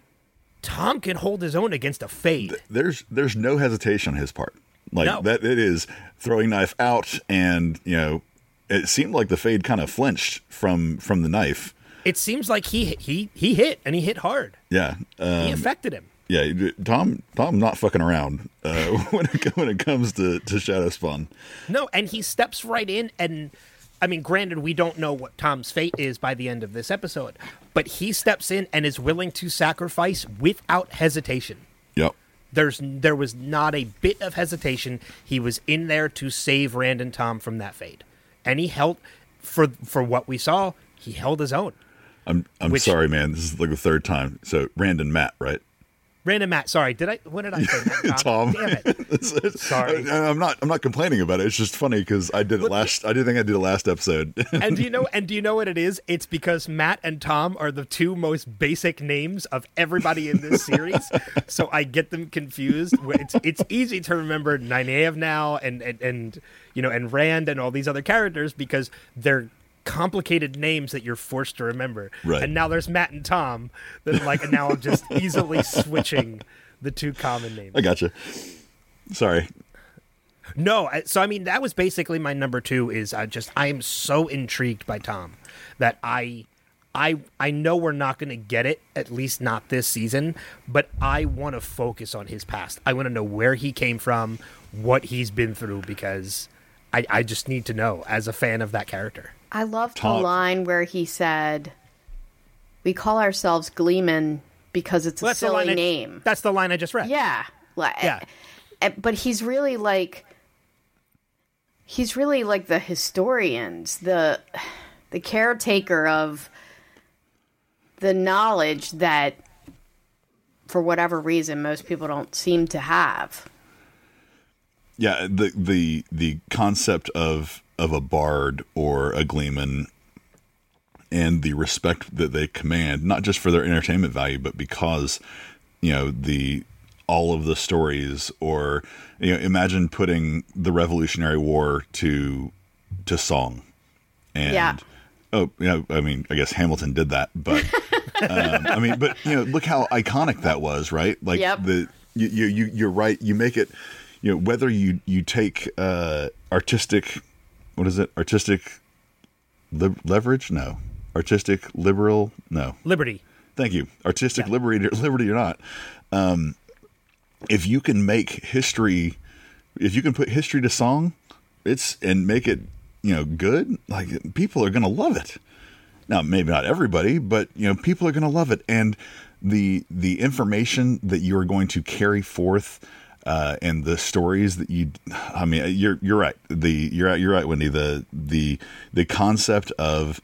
Tom can hold his own against a fade. There's no hesitation on his part. Like, no. That it is throwing knife out, and, you know, it seemed like the fade kind of flinched from the knife. It seems like he hit, and he hit hard. Yeah, he affected him. Yeah, Tom not fucking around when it comes to Shadow Spawn. No, and he steps right in, and I mean, granted, we don't know what Tom's fate is by the end of this episode, but he steps in and is willing to sacrifice without hesitation. Yep. There was not a bit of hesitation. He was in there to save Rand and Tom from that fate, and he held for what we saw. He held his own. I'm sorry, man. This is like the third time. So Rand and Matt, right? Rand and Matt. Sorry, what did I say? Tom. Damn it. Sorry. I'm not complaining about it. It's just funny because I did it last. I did think I did it last episode. And do you know what it is? It's because Matt and Tom are the two most basic names of everybody in this series, so I get them confused. It's easy to remember Nynaeve now and you know, and Rand and all these other characters because they're complicated names that you're forced to remember. Right. And now there's Matt and Tom and now I'm just easily switching the two common names. I gotcha. Sorry. No, so I mean, that was basically my number two. Is I am so intrigued by Tom that I know we're not going to get it, at least not this season, but I want to focus on his past. I want to know where he came from, what he's been through, because I just need to know as a fan of that character. I loved the line where he said, we call ourselves Gleeman because it's a silly name. That's the line I just read. Yeah. Yeah. But he's really like the historians, the caretaker of the knowledge that, for whatever reason, most people don't seem to have. Yeah, the concept of a bard or a Gleeman and the respect that they command, not just for their entertainment value, but because, you know, all of the stories, or, you know, imagine putting the Revolutionary War to song. And yeah. Oh, yeah, I mean, I guess Hamilton did that, but I mean, but, you know, look how iconic that was, right? Like, yep. You're right. You make it, you know, whether you take artistic, what is it? Artistic leverage? No. Artistic liberal? No. Liberty. Thank you. Artistic liberty or not. If you can make history, if you can put history to song, and make it, you know, good, like, people are going to love it. Now, maybe not everybody, but, you know, people are going to love it. And the information that you are going to carry forth, and the stories that I mean, you're right. You're right, Wendy. The concept of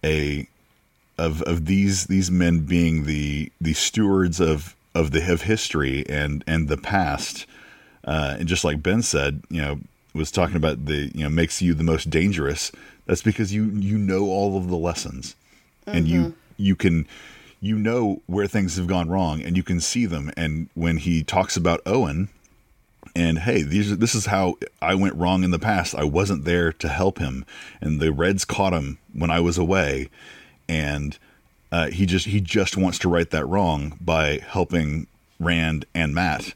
these men being the stewards of history and the past, and just like Ben said, you know, was talking about makes you the most dangerous. That's because you know all of the lessons, and you can, you know, where things have gone wrong, and you can see them. And when he talks about Owen, and hey, this is how I went wrong in the past. I wasn't there to help him, and the Reds caught him when I was away, and he just wants to right that wrong by helping Rand and Matt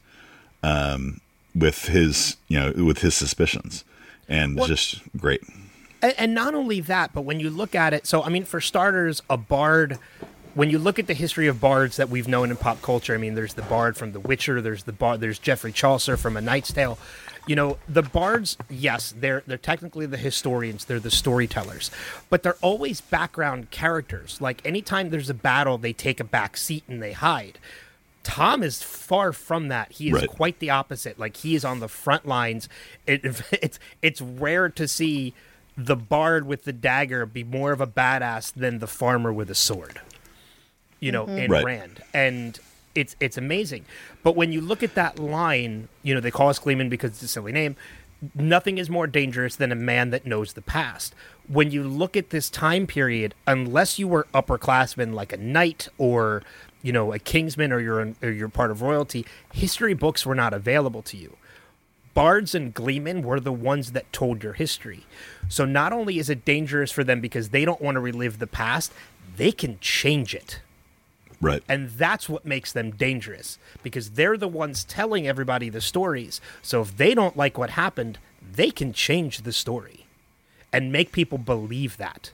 with his suspicions, and just great. And not only that, but when you look at it, so I mean, for starters, a bard. When you look at the history of bards that we've known in pop culture, I mean, there's the bard from The Witcher, there's Geoffrey Chaucer from A Knight's Tale. You know, the bards, yes, they're technically the historians, they're the storytellers, but they're always background characters. Like, anytime there's a battle, they take a back seat and they hide. Tom is far from that. He is quite the opposite. Like, he is on the front lines. It's rare to see the bard with the dagger be more of a badass than the farmer with a sword. You know, in Rand. And it's amazing. But when you look at that line, you know, they call us Gleeman because it's a silly name. Nothing is more dangerous than a man that knows the past. When you look at this time period, unless you were upperclassmen like a knight or, you know, a kingsman, or you're part of royalty, history books were not available to you. Bards and gleemen were the ones that told your history. So not only is it dangerous for them because they don't want to relive the past, they can change it. Right. And that's what makes them dangerous, because they're the ones telling everybody the stories. So if they don't like what happened, they can change the story and make people believe that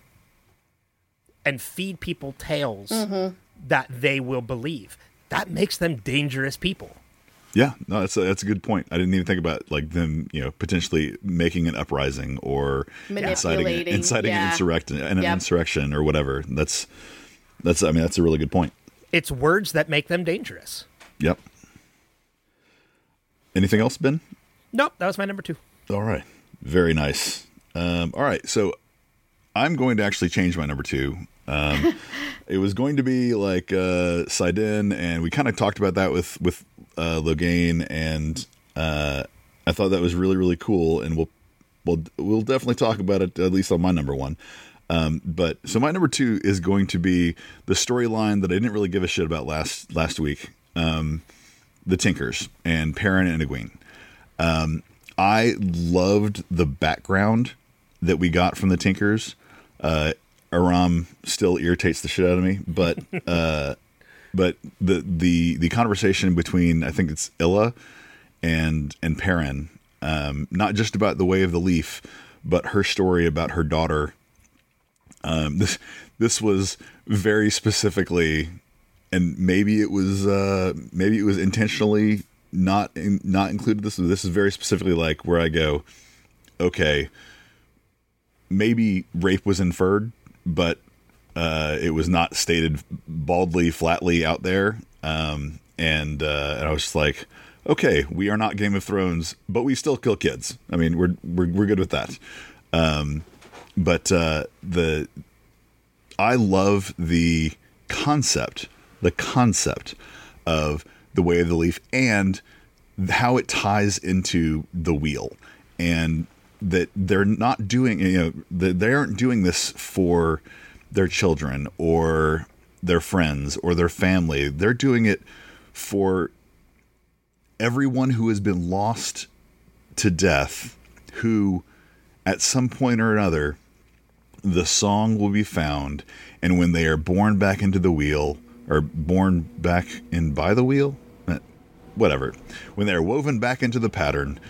and feed people tales that they will believe. That makes them dangerous people. Yeah, no, that's a good point. I didn't even think about, like, them, you know, potentially making an uprising or inciting an insurrection or whatever. That's I mean, that's a really good point. It's words that make them dangerous. Yep. Anything else, Ben? Nope, that was my number 2. All right. Very nice. All right, so I'm going to actually change my number 2. It was going to be like Sidon, and we kind of talked about that with Logain, and I thought that was really, really cool, and we'll definitely talk about it, at least on my number 1. But so my number 2 is going to be the storyline that I didn't really give a shit about last week. The Tinkers and Perrin and Egwene. I loved the background that we got from the Tinkers. Aram still irritates the shit out of me, but the conversation between, I think it's Illa and Perrin, not just about the Way of the Leaf, but her story about her daughter. This was very specifically, and maybe it was intentionally not included. This is very specifically like where I go, okay, maybe rape was inferred, but it was not stated baldly, flatly out there. And I was just like, okay, we are not Game of Thrones, but we still kill kids. I mean, we're good with that. But I love the concept of the Way of the Leaf and how it ties into the wheel, and that they're not doing, they aren't doing this for their children or their friends or their family. They're doing it for everyone who has been lost to death, who at some point or another, the song will be found, and when they are born back into the wheel, or born back in by the wheel, whatever, when they are woven back into the pattern,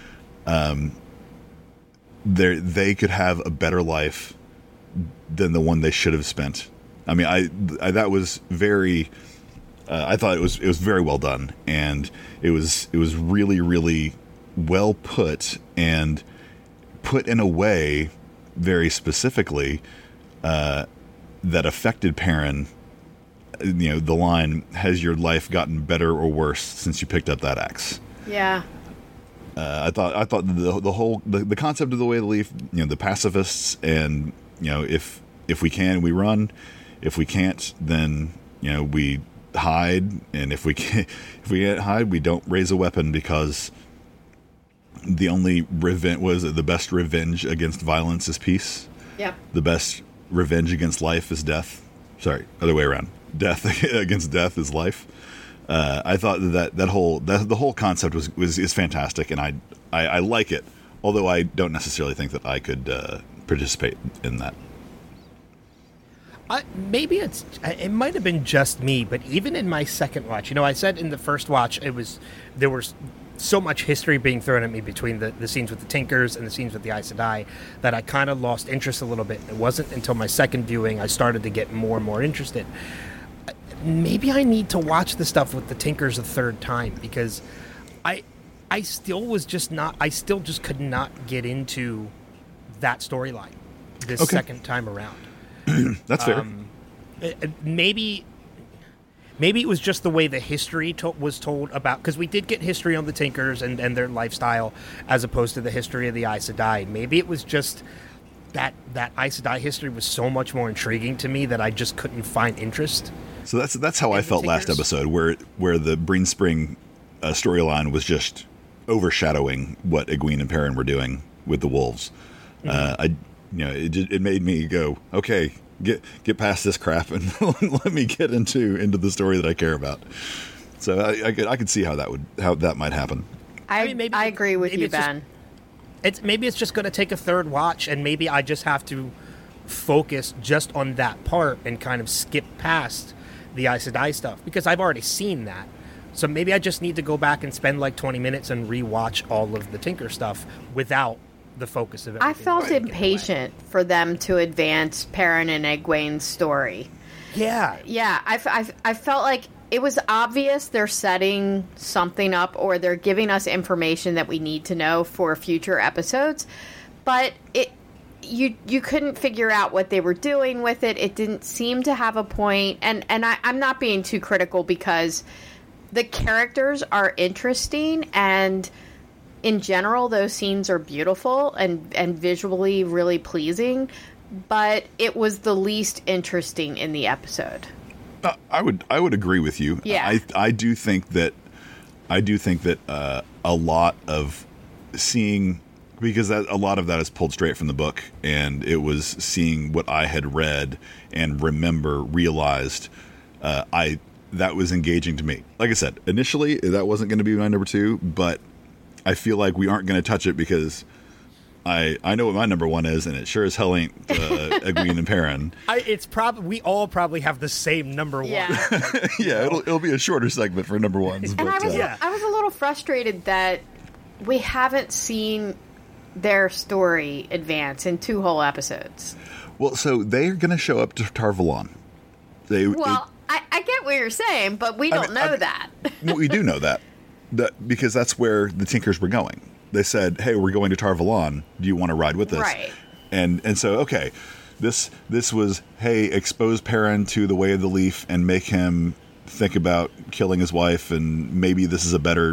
they could have a better life than the one they should have spent. I mean, I that was very. I thought it was very well done, and it was really, really well put, and put in a way very specifically that affected Perrin. The line, "Has your life gotten better or worse since you picked up that axe?" Yeah. I thought the whole concept of the Way of the Leaf, the pacifists, and if we can, we run. If we can't, then we hide, and if we can't hide, we don't raise a weapon, because the only the best revenge against violence is peace. Yep. The best revenge against life is death. Sorry, other way around. Death against death is life. I thought the whole concept is fantastic, and I like it. Although I don't necessarily think that I could participate in that. Maybe it might have been just me, but even in my second watch, I said in the first watch there was so much history being thrown at me between the scenes with the Tinkers and the scenes with the Aes Sedai that I kind of lost interest a little bit. It wasn't until my second viewing I started to get more and more interested. Maybe I need to watch the stuff with the Tinkers a third time, because I still just could not get into that storyline this second time around. That's fair. Maybe it was just the way the history was told about, because we did get history on the Tinkers and their lifestyle as opposed to the history of the Aes Sedai. Maybe it was just that Aes Sedai history was so much more intriguing to me that I just couldn't find interest. So that's how I felt last episode, where the Breen Spring storyline was just overshadowing what Egwene and Perrin were doing with the wolves. It made me go, okay, get past this crap and let me get into the story that I care about. So I could see how that might happen. I agree with you, Ben. Maybe it's just going to take a third watch, and maybe I just have to focus just on that part and kind of skip past the Aes Sedai stuff, because I've already seen that. So maybe I just need to go back and spend like 20 minutes and rewatch all of the Tinker stuff without the focus of it. I felt impatient for them to advance Perrin and Egwene's story. Yeah. I felt like it was obvious they're setting something up, or they're giving us information that we need to know for future episodes, but you couldn't figure out what they were doing with it. It didn't seem to have a point, and I'm not being too critical, because the characters are interesting, and in general, those scenes are beautiful and visually really pleasing, but it was the least interesting in the episode. I would agree with you. Yeah. I do think that a lot of seeing, because a lot of that is pulled straight from the book, and it was seeing what I had read and realized that was engaging to me. Like I said, initially that wasn't going to be my number 2, but I feel like we aren't going to touch it because I know what my number 1 is, and it sure as hell ain't Egwene and Perrin. We all probably have the same number 1. Yeah, yeah, it'll be a shorter segment for number 1s. And I was a little frustrated that we haven't seen their story advance in 2 whole episodes. Well, so they're going to show up to Tar Valon. I get what you're saying, but we don't know that. We do know that because that's where the Tinkers were going. They said, "Hey, we're going to Tar Valon. Do you want to ride with us?" Right. And so, okay, this was, hey, expose Perrin to the Way of the Leaf and make him think about killing his wife, and maybe this is a better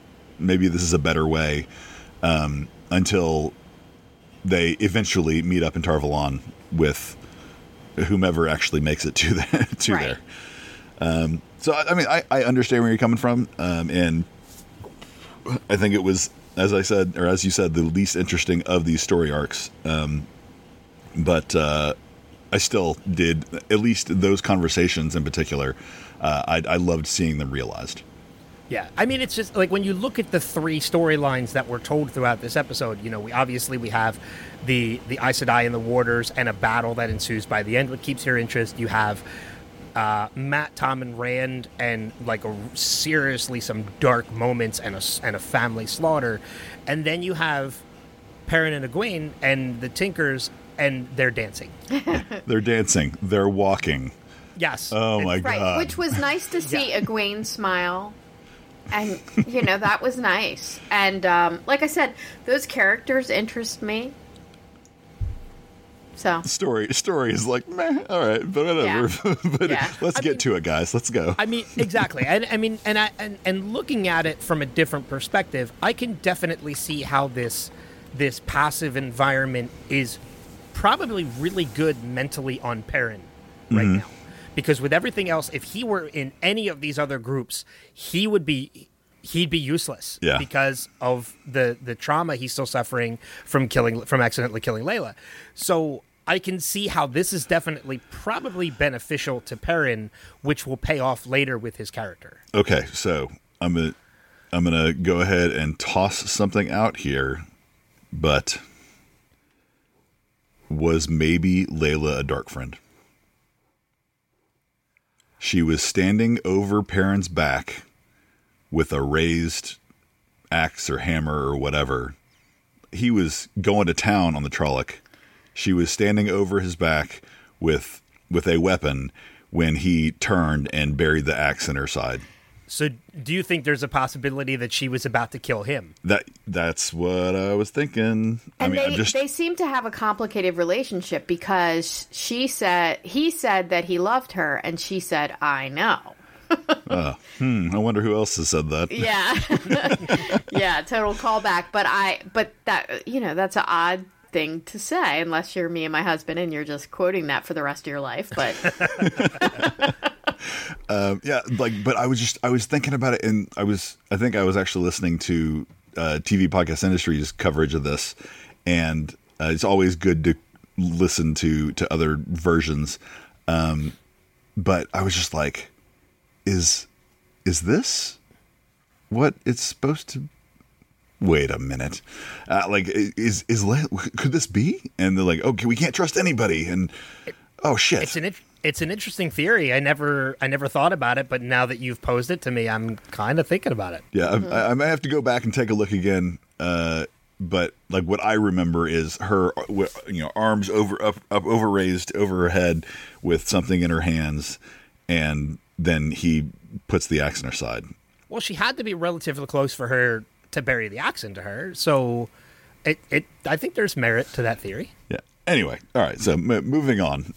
way, until they eventually meet up in Tar Valon with whomever actually makes it to there. So I mean, I understand where you're coming from, and I think it was, as you said, the least interesting of these story arcs. But I still did, at least those conversations in particular. I loved seeing them realized. Yeah, I mean, it's just like when you look at the 3 storylines that were told throughout this episode, we have the Aes Sedai and the Warders, and a battle that ensues by the end, what keeps your interest. You have Mat, Tom, and Rand, and seriously some dark moments and a family slaughter, and then you have Perrin and Egwene and the Tinkers, and they're dancing. They're dancing. They're walking. Yes. Oh my God. Which was nice to see. Egwene smile. And, that was nice. And, like I said, those characters interest me. So. Story is like, meh, all right, but whatever. Yeah. But let's get to it, guys. Let's go. I mean, exactly. And looking at it from a different perspective, I can definitely see how this passive environment is probably really good mentally on Perrin right now. Because with everything else, if he were in any of these other groups, he'd be useless. Yeah. Because of the trauma he's still suffering from accidentally killing Layla. So I can see how this is definitely probably beneficial to Perrin, which will pay off later with his character. Okay, so I'm gonna go ahead and toss something out here, but was maybe Layla a dark friend? she was standing over Perrin's back with a raised axe or hammer or whatever. He was going to town on the Trolloc. She was standing over his back with a weapon when he turned and buried the axe in her side. So do you think there's a possibility that she was about to kill him? That's what I was thinking. And they seem to have a complicated relationship because he said that he loved her, and she said, "I know." I wonder who else has said that. Yeah. Yeah, total callback. But that, that's an odd thing to say unless you're me and my husband and you're just quoting that for the rest of your life. But but I was thinking about it, and I think I was actually listening to TV Podcast Industry's coverage of this, and it's always good to listen to other versions. But I was just like, is this what it's supposed to? Wait a minute, could this be? And they're like, okay, we can't trust anybody, and oh shit, it's an interesting theory. I never thought about it, but now that you've posed it to me, I'm kind of thinking about it. Yeah, I may have to go back and take a look again. But like what I remember is her, arms up raised over her head with something in her hands, and then he puts the axe in her side. Well, she had to be relatively close for her to bury the axe into her, so I think there's merit to that theory. Yeah. Anyway, all right. So moving on.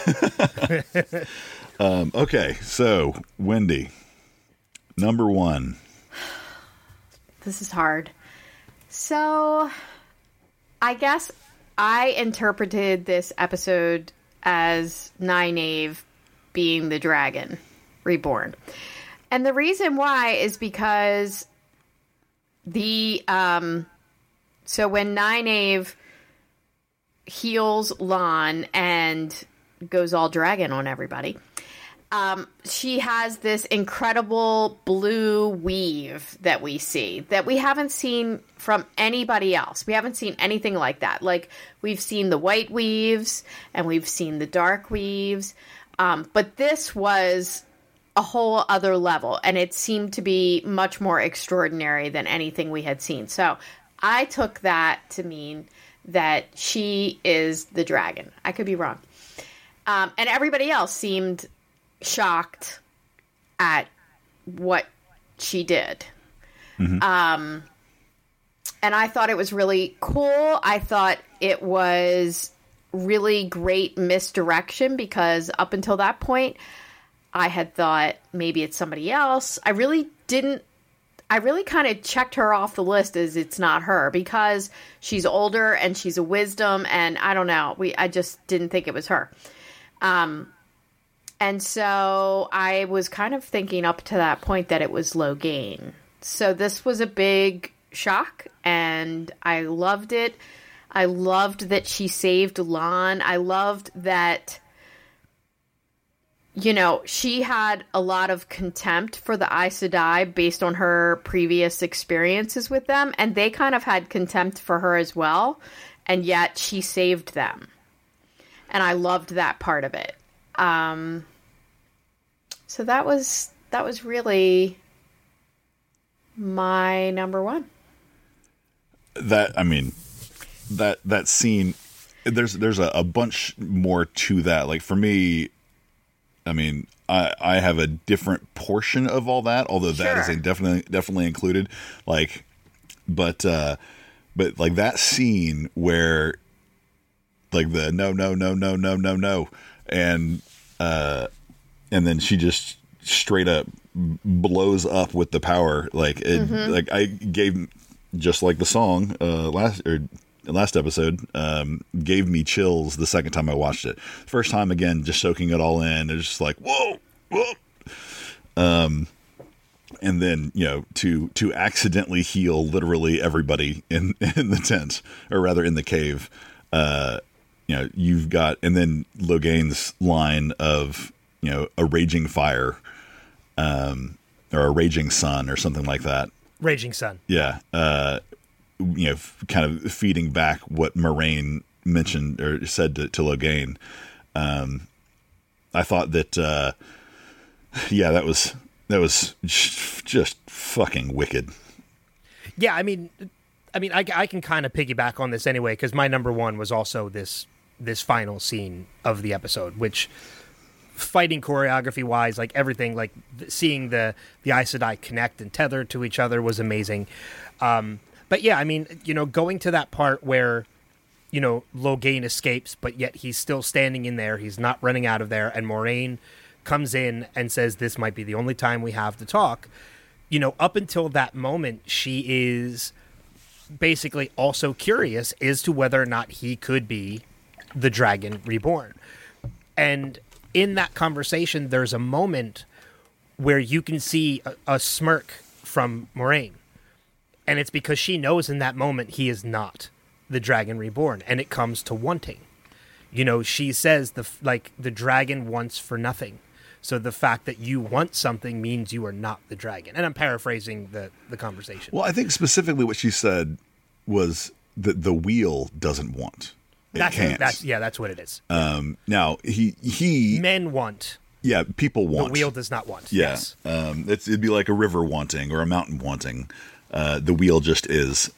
Okay. So Wendy, number 1. This is hard. So I guess I interpreted this episode as Nynaeve being the dragon reborn. And the reason why is because so when Nynaeve heals Lan and goes all dragon on everybody, she has this incredible blue weave that we see that we haven't seen from anybody else. We haven't seen anything like that. Like, we've seen the white weaves and we've seen the dark weaves, but this was a whole other level, and it seemed to be much more extraordinary than anything we had seen. So I took that to mean that she is the dragon. I could be wrong. And everybody else seemed shocked at what she did. Mm-hmm. And I thought it was really cool. I thought it was really great misdirection, because up until that point, I had thought maybe it's somebody else. I really kind of checked her off the list as it's not her, because she's older and she's a wisdom, and I don't know. I just didn't think it was her. And so I was kind of thinking up to that point that it was Logain. So this was a big shock, and I loved it. I loved that she saved Lan. I loved that, she had a lot of contempt for the Aes Sedai based on her previous experiences with them, and they kind of had contempt for her as well, and yet she saved them. And I loved that part of it. So that was really my number 1. That scene, there's a bunch more to that. Like, for me, I have a different portion of all that, although sure, that is definitely included. Like, but like that scene where, like, the no, and then she just straight up blows up with the power. Like it, mm-hmm. Like I gave, just like the song last episode, gave me chills the second time I watched it. First time, again, just soaking it all in. It's just like, whoa. And then, to accidentally heal literally everybody in the tent, or rather in the cave, you've got, and then Logain's line of, a raging fire, or a raging sun or something like that. Raging sun. Yeah. Kind of feeding back what Moiraine mentioned or said to Logain. I thought that Yeah, that was just fucking wicked. Yeah, I mean, I can kind of piggyback on this anyway, because my number one was also this final scene of the episode, which, fighting choreography wise, like everything, like seeing the Aes Sedai connect and tether to each other was amazing. But yeah, I mean, going to that part where, Logain escapes, but yet he's still standing in there. He's not running out of there. And Moiraine comes in and says, this might be the only time we have to talk. Up until that moment, she is basically also curious as to whether or not he could be the Dragon Reborn. And in that conversation, there's a moment where you can see a smirk from Moiraine. And it's because she knows in that moment he is not the Dragon Reborn. And it comes to wanting. She says the dragon wants for nothing. So the fact that you want something means you are not the dragon. And I'm paraphrasing the conversation. Well, I think specifically what she said was that the wheel doesn't want. It can't. That's what it is. Now, he... Men want. Yeah, people want. The wheel does not want. Yeah. Yes. It'd be like a river wanting or a mountain wanting. The wheel just is.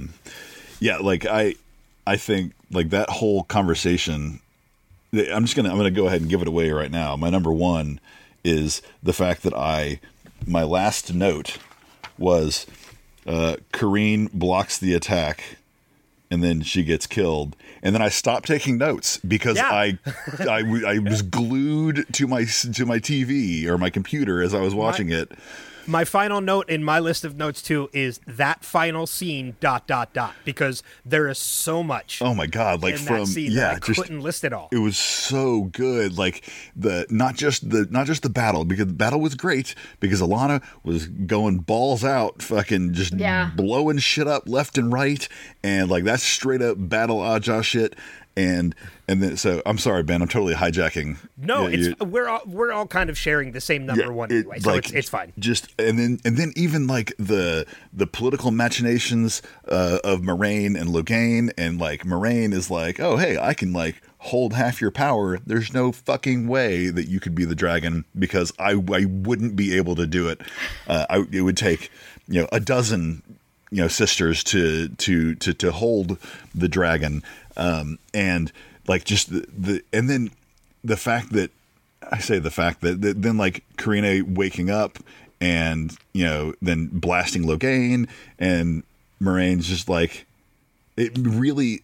Like I think like that whole conversation. I'm gonna go ahead and give it away right now. My number one is the fact that my last note was Karine blocks the attack, and then she gets killed. And then I stopped taking notes because I was glued to my TV or my computer as I was watching it. My final note in my list of notes too is that final scene ... because there is so much. Oh my God! Like in from that scene that I couldn't list it all. It was so good. Like not just the battle, because the battle was great because Alana was going balls out, fucking just blowing shit up left and right, and like that's straight up battle Aja shit. And then, so I'm sorry, Ben, I'm totally hijacking. No, we're all kind of sharing the same number one anyway, so it's fine. Just and then even like the political machinations of Moiraine and Logain, and like Moiraine is like, oh hey, I can like hold half your power. There's no fucking way that you could be the dragon because I wouldn't be able to do it. It would take a dozen sisters to hold the dragon. And like just and then the fact that then like Karina waking up and, then blasting Logain, and Moiraine's just like, it really,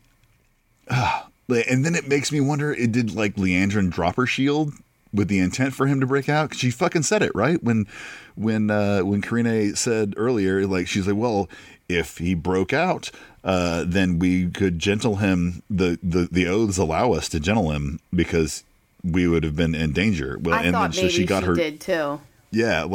and then it makes me wonder, did like Liandrin drop her shield with the intent for him to break out? 'Cause she fucking said it, right? When Karina said earlier, like, she's like, well, if he broke out, then we could gentle him. The oaths allow us to gentle him because we would have been in danger. Well, I thought maybe she did too. Yeah,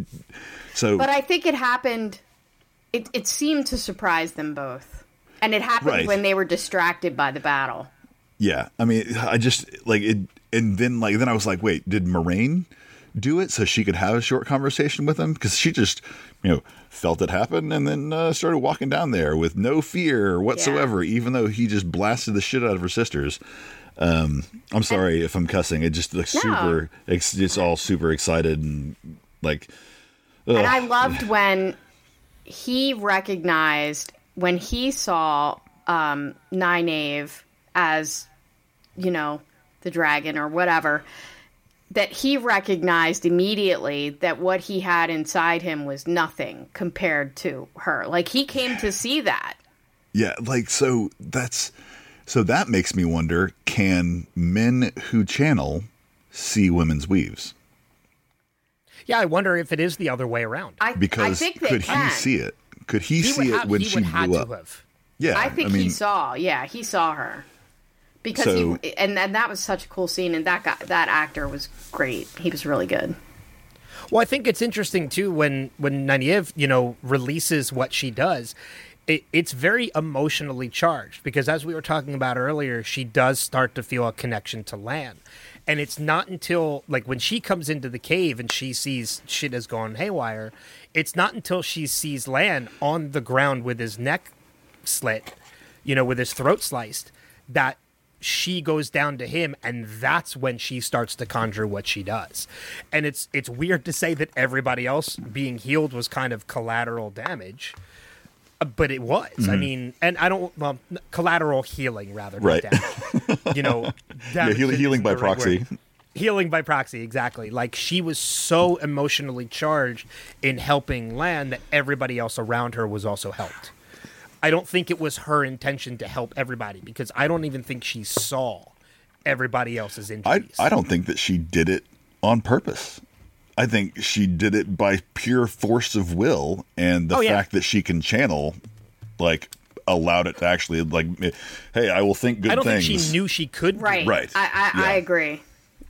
But I think it happened. It seemed to surprise them both, and it happened when they were distracted by the battle. Yeah, I mean, I just like it, and then I was like, wait, did Moiraine do it so she could have a short conversation with him? Because she just felt it happen and then started walking down there with no fear whatsoever, even though he just blasted the shit out of her sisters. I'm sorry if I'm cussing. It just looks super. It's all super excited and like. Ugh. And I loved when he recognized, when he saw Nynaeve as, the dragon or whatever, that he recognized immediately that what he had inside him was nothing compared to her. Like, he came to see that. Yeah, like, so that makes me wonder, can men who channel see women's weaves? Yeah, I wonder if it is the other way around. I think they can. He see it? Could he see it when she blew up? Yeah, I think he saw. Yeah, he saw her. Because and that was such a cool scene, and that actor was great. He was really good. Well, I think it's interesting too when Nynaeve, releases what she does. It's very emotionally charged because, as we were talking about earlier, she does start to feel a connection to Lan. And it's not until, like, when she comes into the cave and she sees shit has gone haywire, it's not until she sees Lan on the ground with his neck slit, with his throat sliced, that she goes down to him, and that's when she starts to conjure what she does. And it's weird to say that everybody else being healed was kind of collateral damage, but it was. I mean, and I don't collateral healing rather, right? Damage. You know, healing by proxy. Healing by proxy, exactly. Like, she was so emotionally charged in helping Lan that everybody else around her was also helped. I don't think it was her intention to help everybody, because I don't even think she saw everybody else's injuries. I don't think that she did it on purpose. I think she did it by pure force of will, and the fact that she can channel, like, allowed it to actually, like, hey, I will think good things. I don't think she knew she could. Right. Right. I agree.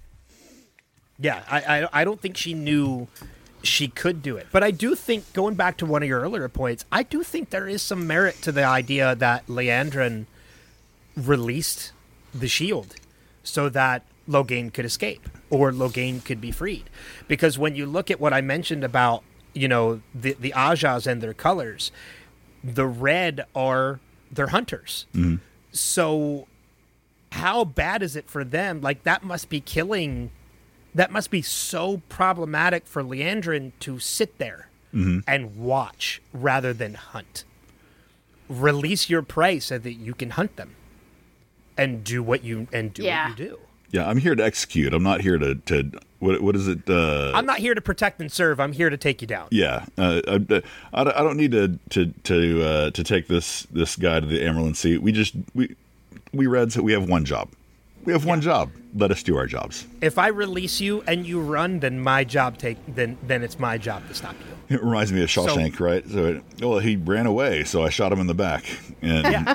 Yeah, I don't think she knew she could do it. But I do think, going back to one of your earlier points, I do think there is some merit to the idea that Liandrin released the shield so that Logain could escape, or Logain could be freed. Because when you look at what I mentioned about, you know, the Ajahs and their colors, the red are their hunters. Mm-hmm. So how bad is it for them? Like, that must be killing... That must be so problematic for Liandrin to sit there and watch rather than hunt. Release your prey so that you can hunt them and do what you do. Yeah, I'm here to execute. I'm not here to what is it? I'm not here to protect and serve. I'm here to take you down. Yeah, I don't need to take this guy to the Amyrlin Seat. We Reds, we have one job. We have one job. Let us do our jobs. If I release you and you run, then my job then it's my job to stop you. It reminds me of Shawshank, right? So, he ran away, so I shot him in the back. And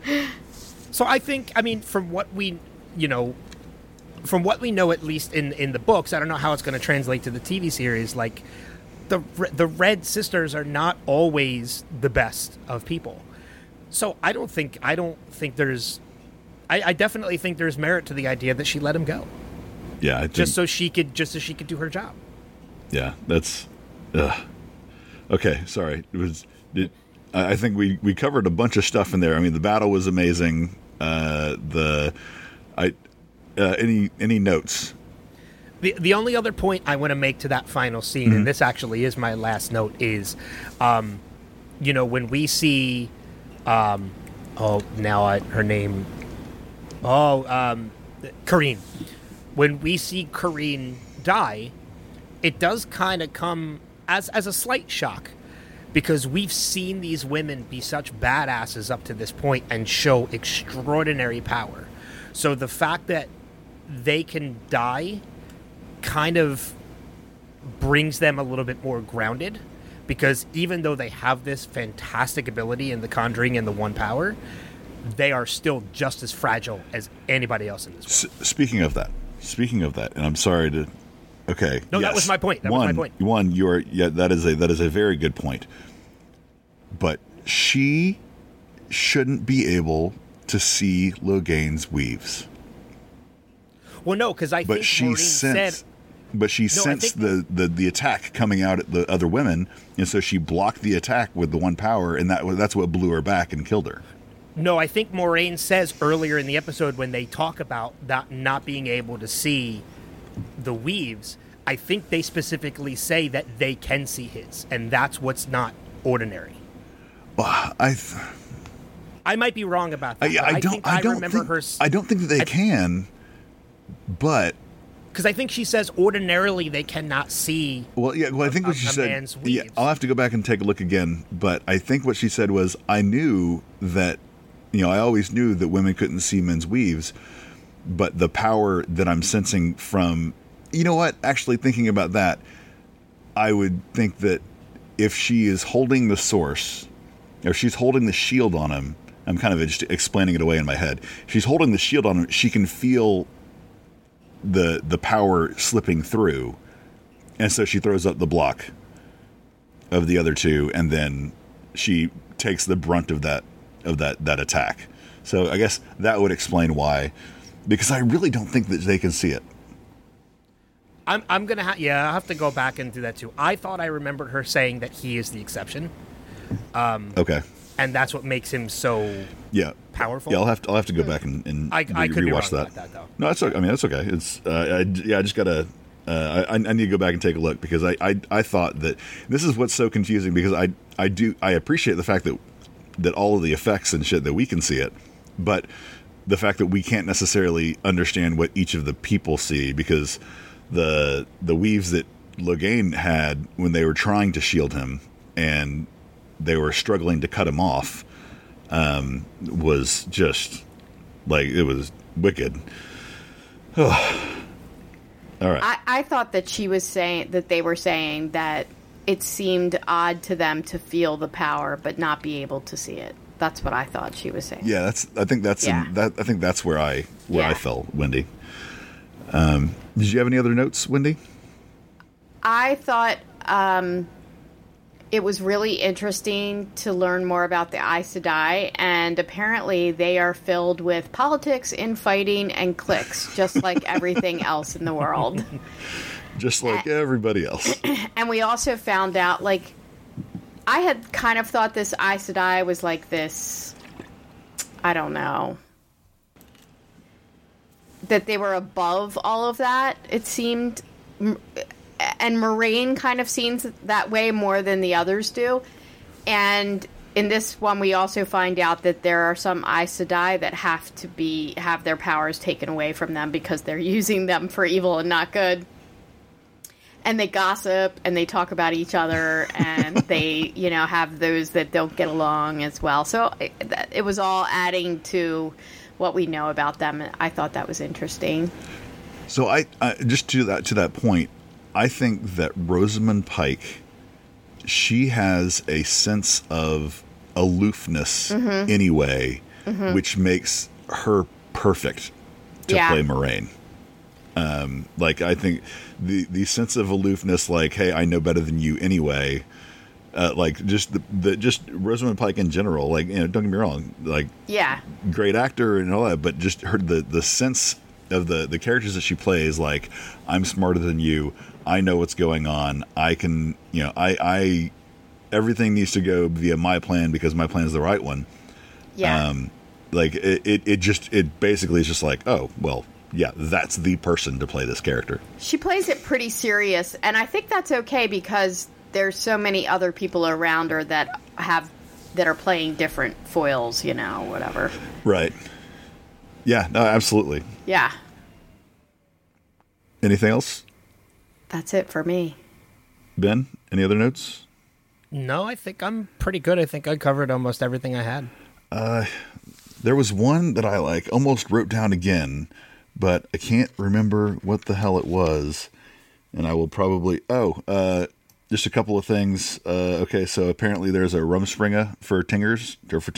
So I think, I mean, from what we know, at least in the books, I don't know how it's going to translate to the TV series. Like, the Red Sisters are not always the best of people. So I don't think there's. I definitely think there's merit to the idea that she let him go. Yeah, just so she could do her job. Yeah, that's okay. Sorry, I think we covered a bunch of stuff in there. I mean, the battle was amazing. Any notes? The only other point I want to make to that final scene, and this actually is my last note, is, when we see, her name. Kareen. When we see Kareen die, it does kind of come as a slight shock, because we've seen these women be such badasses up to this point and show extraordinary power. So the fact that they can die kind of brings them a little bit more grounded, because even though they have this fantastic ability in the Conjuring and the One Power, they are still just as fragile as anybody else in this world. Speaking of that, and I'm sorry to. Okay. No, yes. That was my point. That is a very good point. But she shouldn't be able to see Logain's weaves. Well, no, because I think Maureen said. But she sensed the attack coming out at the other women, and so she blocked the attack with the One Power, and that's what blew her back and killed her. No, I think Moiraine says earlier in the episode, when they talk about that not being able to see the weaves, I think they specifically say that they can see his, and that's what's not ordinary. I might be wrong about that. I don't think that they can, but because I think she says ordinarily they cannot see. Well, yeah. Well, I think what she said. Yeah, I'll have to go back and take a look again. But I think what she said was, I knew that. I always knew that women couldn't see men's weaves, but the power that I'm sensing from, actually thinking about that, I would think that if she is holding the source, or she's holding the shield on him, I'm kind of just explaining it away in my head. She's holding the shield on him. She can feel the power slipping through, and so she throws up the block of the other two, and then she takes the brunt of that attack. So I guess that would explain why, because I really don't think that they can see it. I'm gonna I'll have to go back and do that too. I thought I remembered her saying that he is the exception. Okay. and that's what makes him so powerful. Yeah, I'll have to go back and I could rewatch be wrong that. about that though. No, that's okay. I mean, that's okay. It's I just gotta. I need to go back and take a look because I thought that this is what's so confusing because I appreciate the fact that all of the effects and shit that we can see it, but the fact that we can't necessarily understand what each of the people see because the weaves that Logain had when they were trying to shield him and they were struggling to cut him off was just like it was wicked. All right. I thought that they were saying that it seemed odd to them to feel the power but not be able to see it. That's what I thought she was saying. Yeah, I think that's where I fell, Wendy. Did you have any other notes, Wendy? I thought it was really interesting to learn more about the Aes Sedai, and apparently they are filled with politics, infighting, and cliques, just like everything else in the world. Just like everybody else. And we also found out, like, I had kind of thought this Aes Sedai was like this, I don't know, that they were above all of that, it seemed. And Moraine kind of seems that way more than the others do. And in this one, we also find out that there are some Aes Sedai that have their powers taken away from them because they're using them for evil and not good. And they gossip and they talk about each other and they, have those that don't get along as well. So it was all adding to what we know about them. And I thought that was interesting. So I just to that point, I think that Rosamund Pike, she has a sense of aloofness anyway, which makes her perfect to play Moraine. I think the sense of aloofness, like, hey, I know better than you anyway. Just Rosamund Pike in general, don't get me wrong, great actor and all that, but just her the sense of the characters that she plays, like, I'm smarter than you, I know what's going on, I can, I everything needs to go via my plan because my plan is the right one. Yeah. It basically is just like, oh, well, yeah, that's the person to play this character. She plays it pretty serious, and I think that's okay because there's so many other people around her that are playing different foils, whatever. Right. Yeah, no, absolutely. Yeah. Anything else? That's it for me. Ben, any other notes? No, I think I'm pretty good. I think I covered almost everything I had. There was one that I almost wrote down again, but I can't remember what the hell it was. And I will probably... just a couple of things. Okay, so apparently there's a Rumspringa for Tinkers.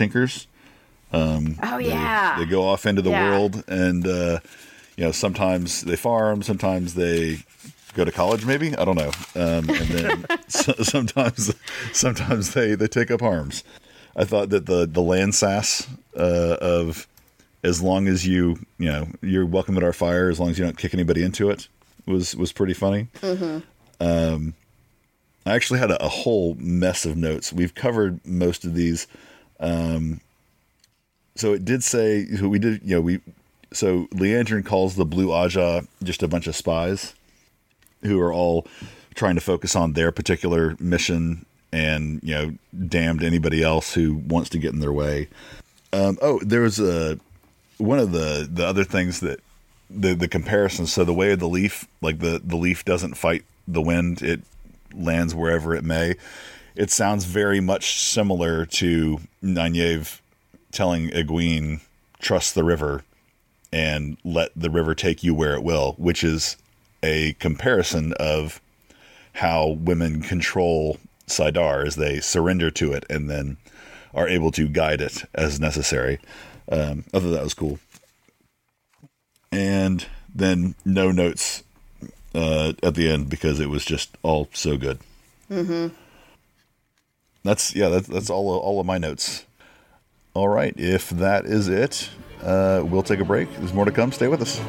They go off into the world, and sometimes they farm, sometimes they go to college. Maybe, I don't know. And then sometimes they take up arms. I thought that the land sass of as long as you're welcome at our fire, as long as you don't kick anybody into it, was pretty funny. Mm-hmm. I actually had a whole mess of notes. We've covered most of these. So it did say so Liandrin calls the Blue Aja just a bunch of spies who are all trying to focus on their particular mission and, damned anybody else who wants to get in their way. There was one of the other things that the comparison. So the way of the leaf, the leaf doesn't fight the wind. It lands wherever it may. It sounds very much similar to Nynaeve telling Egwene, trust the river and let the river take you where it will, which is a comparison of how women control Saidar as they surrender to it and then are able to guide it as necessary. I thought that was cool. And then no notes at the end because it was just all so good. Mm-hmm. That's all of my notes. All right, if that is it, we'll take a break. There's more to come. Stay with us.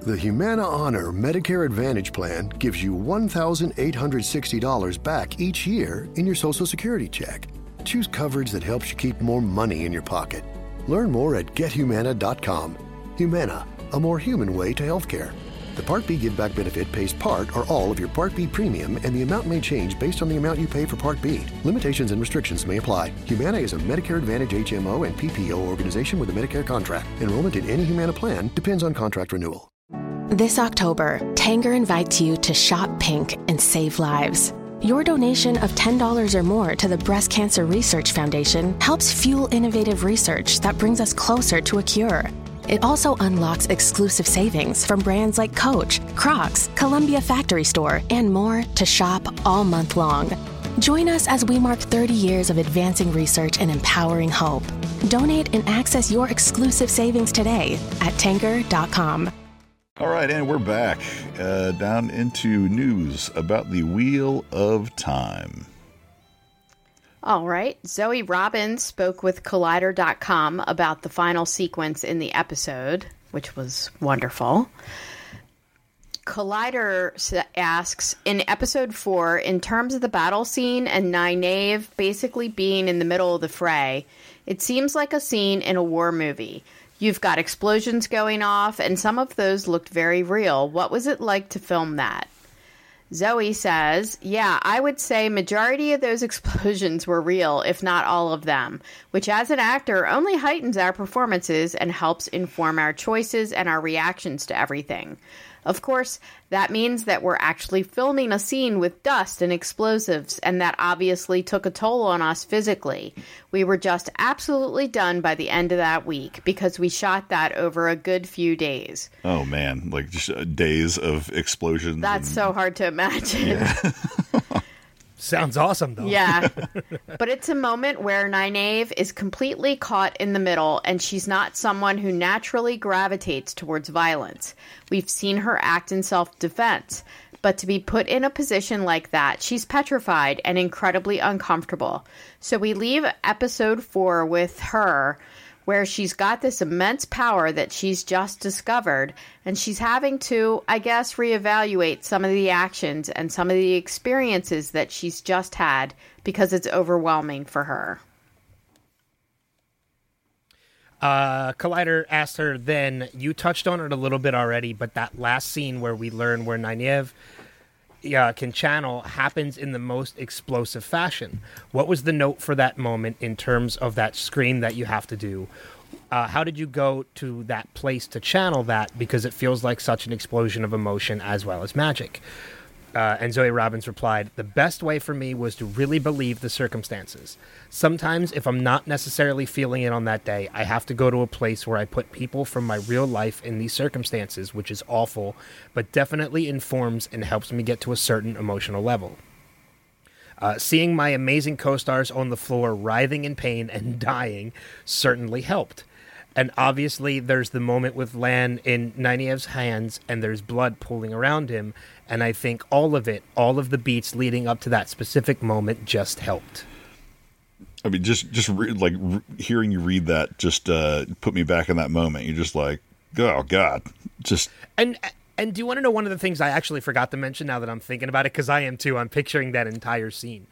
The Humana Honor Medicare Advantage Plan gives you $1,860 back each year in your Social Security check. Choose coverage that helps you keep more money in your pocket. Learn more at gethumana.com. Humana, a more human way to healthcare. The Part B Give Back benefit pays part or all of your Part B premium, and the amount may change based on the amount you pay for Part B. Limitations and restrictions may apply. Humana is a Medicare Advantage HMO and PPO organization with a Medicare contract. Enrollment in any Humana plan depends on contract renewal. This October, Tanger invites you to shop pink and save lives. Your donation of $10 or more to the Breast Cancer Research Foundation helps fuel innovative research that brings us closer to a cure. It also unlocks exclusive savings from brands like Coach, Crocs, Columbia Factory Store, and more to shop all month long. Join us as we mark 30 years of advancing research and empowering hope. Donate and access your exclusive savings today at Tanger.com. All right, and we're back down into news about the Wheel of Time. All right. Zoe Robbins spoke with Collider.com about the final sequence in the episode, which was wonderful. Collider asks, in episode 4, in terms of the battle scene and Nynaeve basically being in the middle of the fray, it seems like a scene in a war movie. You've got explosions going off, and some of those looked very real. What was it like to film that? Zoe says, yeah, I would say majority of those explosions were real, if not all of them, which as an actor only heightens our performances and helps inform our choices and our reactions to everything. Of course, that means that we're actually filming a scene with dust and explosives, and that obviously took a toll on us physically. We were just absolutely done by the end of that week because we shot that over a good few days. Oh, man. Like just days of explosions. That's so hard to imagine. Yeah. Sounds awesome, though. Yeah. But it's a moment where Nynaeve is completely caught in the middle, and she's not someone who naturally gravitates towards violence. We've seen her act in self-defense. But to be put in a position like that, she's petrified and incredibly uncomfortable. So we leave episode 4 with her, where she's got this immense power that she's just discovered, and she's having to, I guess, reevaluate some of the actions and some of the experiences that she's just had because it's overwhelming for her. Collider asked her then, you touched on it a little bit already, but that last scene where we learn where Nynaeve can channel happens in the most explosive fashion. What was the note for that moment in terms of that scream that you have to do? How did you go to that place to channel that? Because it feels like such an explosion of emotion as well as magic. And Zoe Robbins replied, the best way for me was to really believe the circumstances. Sometimes if I'm not necessarily feeling it on that day, I have to go to a place where I put people from my real life in these circumstances, which is awful, but definitely informs and helps me get to a certain emotional level. Seeing my amazing co-stars on the floor writhing in pain and dying certainly helped. And obviously there's the moment with Lan in Nynaeve's hands and there's blood pooling around him. And I think all of it, all of the beats leading up to that specific moment just helped. I mean, hearing you read that just put me back in that moment. You're just like, oh, God. And do you want to know one of the things I actually forgot to mention now that I'm thinking about it? Because I am too. I'm picturing that entire scene.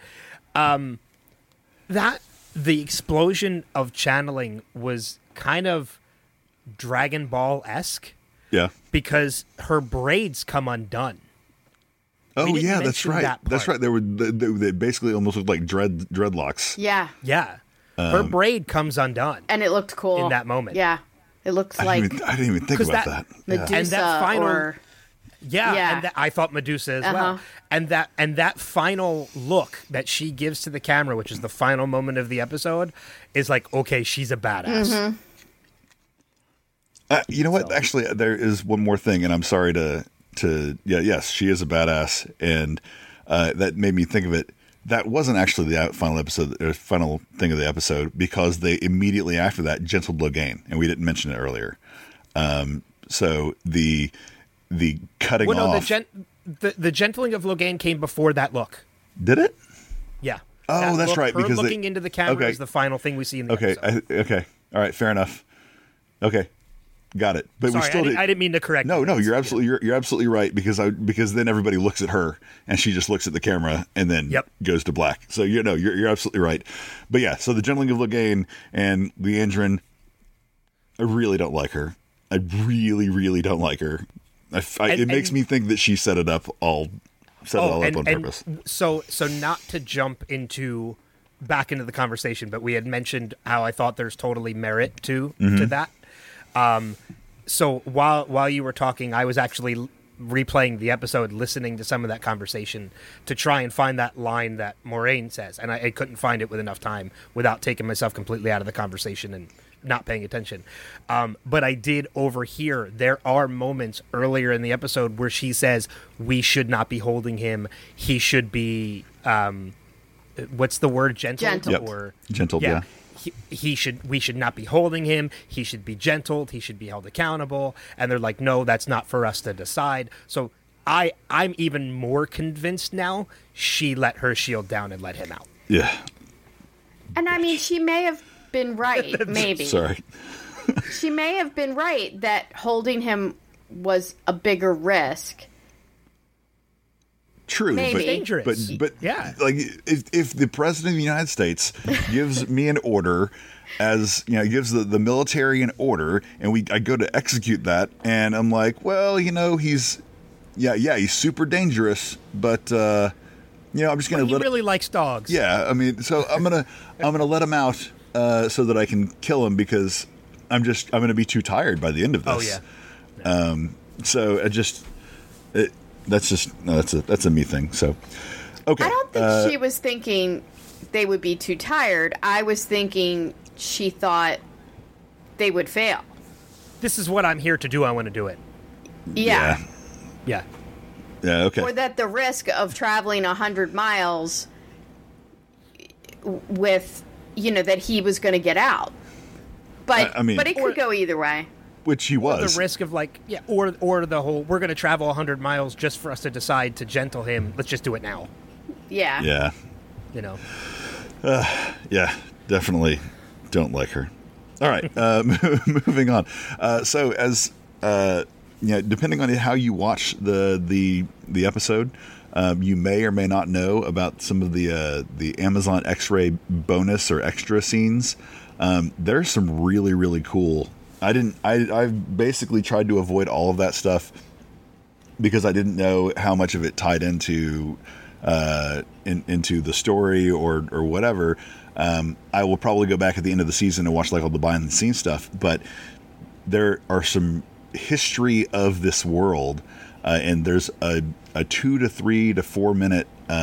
That the explosion of channeling was kind of Dragon Ball-esque. Yeah. Because her braids come undone. Oh, yeah, that's right. That's right. They basically almost looked like dreadlocks. Yeah. Yeah. Her braid comes undone. And it looked cool. In that moment. Yeah. It looked I didn't even think about that. Medusa and that final, or... Yeah, and I thought Medusa as well. And that final look that she gives to the camera, which is the final moment of the episode, is like, okay, she's a badass. Mm-hmm. You know what? Actually, there is one more thing, and I'm sorry yes, she is a badass, and that made me think of it. That wasn't actually the final thing of the episode, because they immediately after that gentled Logain, and we didn't mention it earlier. So the cutting off. The gentling of Logain came before that look. Did it? Yeah. Oh, that's right. Her because looking into the camera is the final thing we see in the episode. Okay. All right. Fair enough. Okay. got it. But Sorry, we still I didn't mean to correct. No, you're absolutely right because then everybody looks at her and she just looks at the camera and then goes to black. So you're absolutely right. But yeah, so the Gentling of Loghain and Liandrin, I really don't like her. I really, really don't like her. It makes me think that she set it up all up on purpose. So not to jump back into the conversation, but we had mentioned how I thought there's totally merit to that. So while you were talking, I was actually replaying the episode, listening to some of that conversation to try and find that line that Moiraine says, and I couldn't find it with enough time without taking myself completely out of the conversation and not paying attention. But I did overhear there are moments earlier in the episode where she says, we should not be holding him. He should be, what's the word? Gentle? Yep. Or gentle, yeah. We should not be holding him. He should be gentled. He should be held accountable. And they're like, no, that's not for us to decide. So I'm even more convinced now she let her shield down and let him out. Yeah. And I mean, she may have been right, maybe. Sorry. She may have been right that holding him was a bigger risk. True, maybe. Dangerous. But yeah, like if the president of the United States gives me an order, as gives the military an order, and I go to execute that, and I'm like, well, he's super dangerous, but I'm just gonna he really likes dogs. Yeah, I mean, so I'm gonna let him out so that I can kill him because I'm gonna be too tired by the end of this. Oh yeah. So that's a me thing. So, okay. I don't think she was thinking they would be too tired. I was thinking she thought they would fail. This is what I'm here to do. I want to do it. Yeah. Yeah. Yeah. Okay. Or that the risk of traveling 100 miles with, that he was going to get out. But but it could go either way. Which he was. The risk of or the whole, we're going to travel 100 miles just for us to decide to gentle him. Let's just do it now. Yeah. Yeah. Yeah, definitely don't like her. All right, moving on. So as depending on how you watch the episode, you may or may not know about some of the Amazon X-Ray bonus or extra scenes. There's some really, really cool. I've basically tried to avoid all of that stuff because I didn't know how much of it tied into the story or whatever. I will probably go back at the end of the season and watch all the behind the scenes stuff, but there are some history of this world, and there's a 2 to 3 to 4 minute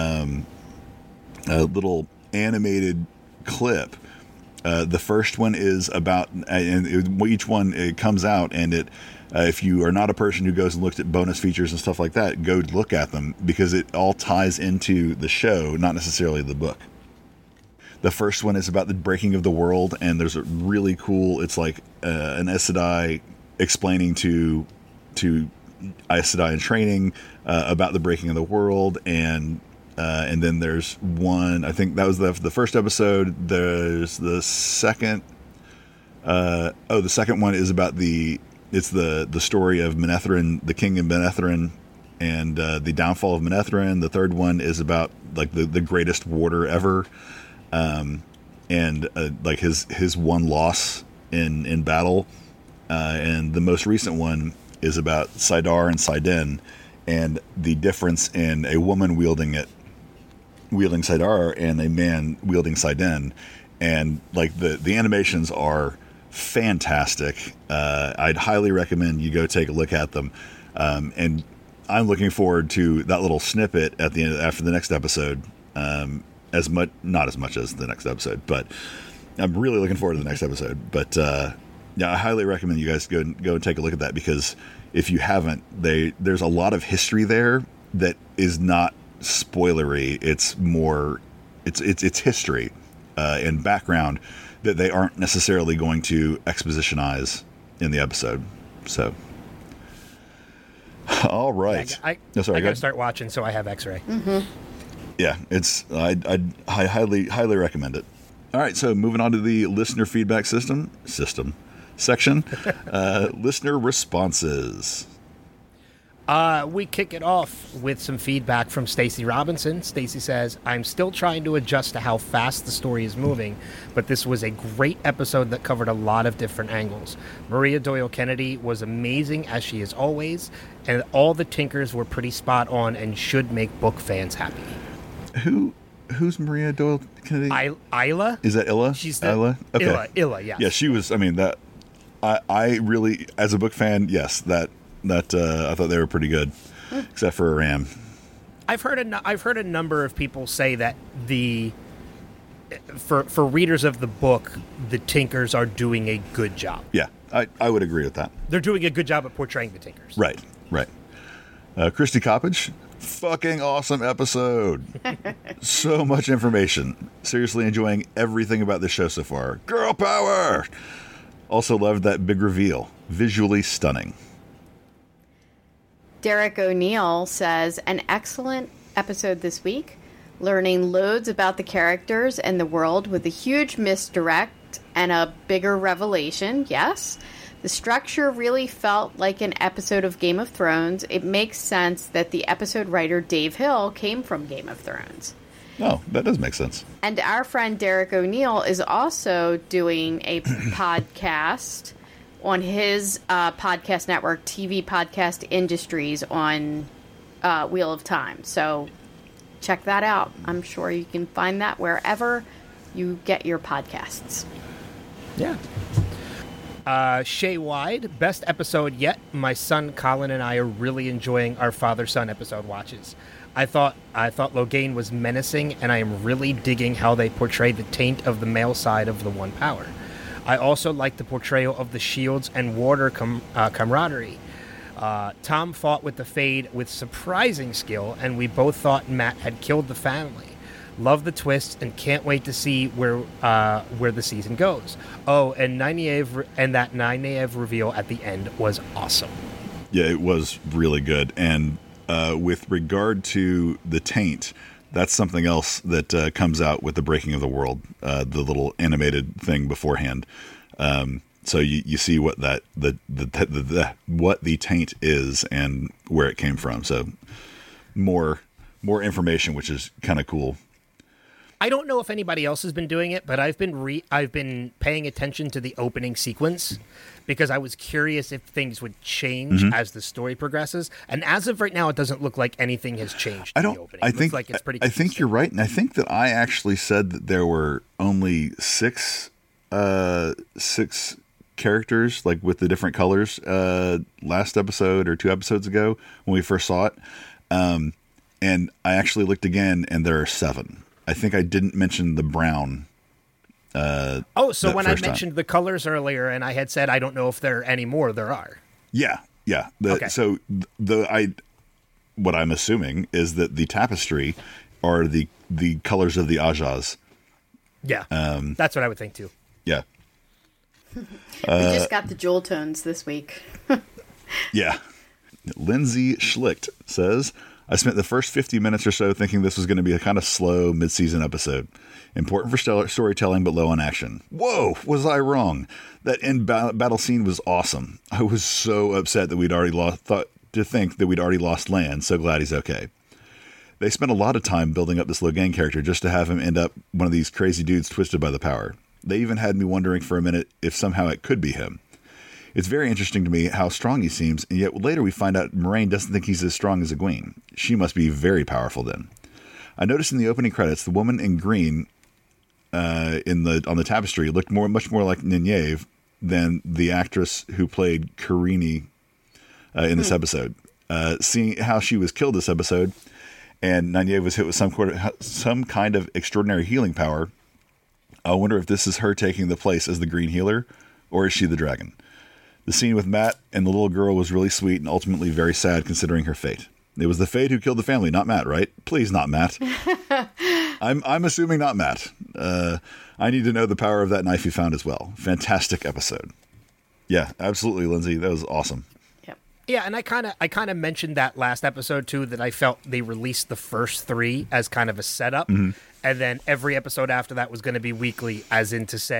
little animated clip. The first one is about, and each one it comes out, and if you are not a person who goes and looks at bonus features and stuff like that, go look at them because it all ties into the show, not necessarily the book. The first one is about the breaking of the world, and there's a really cool. It's like an Aes Sedai explaining to Aes Sedai in training about the breaking of the world, and then there's one, I think that was the first episode. There's the second. The second one is about the story of Manetheren, the king of Manetheren, and the downfall of Manetheren. The third one is about the greatest warder ever, and his one loss in battle. And the most recent one is about saidar and saidin, and the difference in a woman wielding saidar and a man wielding saidin, and the animations are fantastic. I'd highly recommend you go take a look at them, and I'm looking forward to that little snippet at the end after the next episode. Not as much as the next episode, but I'm really looking forward to the next episode. But yeah, I highly recommend you guys go and take a look at that, because if you haven't, there's a lot of history there that is not spoilery. It's more, it's history and background that they aren't necessarily going to expositionize in the episode. So, all right. I gotta start watching, so I have X-Ray. Mm-hmm. Yeah, I highly recommend it. All right, so moving on to the listener feedback system. section. Listener responses. We kick it off with some feedback from Stacy Robinson. Stacy says, I'm still trying to adjust to how fast the story is moving, but this was a great episode that covered a lot of different angles. Maria Doyle Kennedy was amazing, as she is always, and all the Tinkers were pretty spot on and should make book fans happy. Who's Maria Doyle Kennedy? Isla? Is that Illa? She's the Isla? Okay. Illa, yeah. Yeah, she was, I mean, that, I really, as a book fan, yes, that I thought they were pretty good, except for Aram. I've heard a number of people say that for readers of the book, the Tinkers are doing a good job. Yeah, I would agree with that. They're doing a good job at portraying the Tinkers. Right. Christy Coppage, fucking awesome episode. So much information. Seriously enjoying everything about this show so far. Girl power! Also loved that big reveal. Visually stunning. Derek O'Neill says, an excellent episode this week, learning loads about the characters and the world with a huge misdirect and a bigger revelation, yes. The structure really felt like an episode of Game of Thrones. It makes sense that the episode writer Dave Hill came from Game of Thrones. Oh, that does make sense. And our friend Derek O'Neill is also doing a podcast on his podcast network, TV Podcast Industries, on Wheel of Time. So check that out. I'm sure you can find that wherever you get your podcasts. Yeah. Shay Wide, best episode yet. My son Colin and I are really enjoying our father-son episode watches. I thought Logain was menacing, and I am really digging how they portray the taint of the male side of the One Power. I also like the portrayal of the Shields and Water camaraderie. Tom fought with the Fade with surprising skill, and we both thought Matt had killed the family. Love the twist and can't wait to see where the season goes. Oh, and that Nynaeve reveal at the end was awesome. Yeah, it was really good. And with regard to the taint, that's something else that comes out with the Breaking of the World, the little animated thing beforehand. So you see what what the taint is and where it came from. So more information, which is kind of cool. I don't know if anybody else has been doing it, but I've been paying attention to the opening sequence because I was curious if things would change as the story progresses. And as of right now, it doesn't look like anything has changed. The opening. I think like it's pretty. I think you're right, and I think that I actually said that there were only six characters, like with the different colors, last episode or 2 episodes ago when we first saw it. And I actually looked again, and there are 7. I think I didn't mention the brown. So when I mentioned the colors earlier, and I had said I don't know if there are any more, there are. Yeah. Okay. So what I'm assuming is that the tapestry are the colors of the Ajahs. Yeah, that's what I would think too. Yeah. We just got the jewel tones this week. Yeah. Lindsay Schlicht says, I spent the first 50 minutes or so thinking this was going to be a kind of slow mid-season episode. Important for storytelling, but low on action. Whoa, was I wrong? That end battle scene was awesome. I was so upset that we'd already lost Lan. So glad he's okay. They spent a lot of time building up this Logain character just to have him end up one of these crazy dudes twisted by the power. They even had me wondering for a minute if somehow it could be him. It's very interesting to me how strong he seems, and yet later we find out Moiraine doesn't think he's as strong as Egwene. She must be very powerful then. I noticed in the opening credits, the woman in green on the tapestry looked much more like Nynaeve than the actress who played Karini in this episode. Seeing how she was killed this episode, and Nynaeve was hit with some kind of extraordinary healing power, I wonder if this is her taking the place as the green healer, or is she the dragon? The scene with Matt and the little girl was really sweet and ultimately very sad considering her fate. It was the Fade who killed the family, not Matt, right? Please, not Matt. I'm assuming not Matt. I need to know the power of that knife he found as well. Fantastic episode. Yeah, absolutely, Lindsay. That was awesome. Yep. Yeah, and I kind of mentioned that last episode too, that I felt they released the first 3 as kind of a setup, and then every episode after that was going to be weekly, as in to say,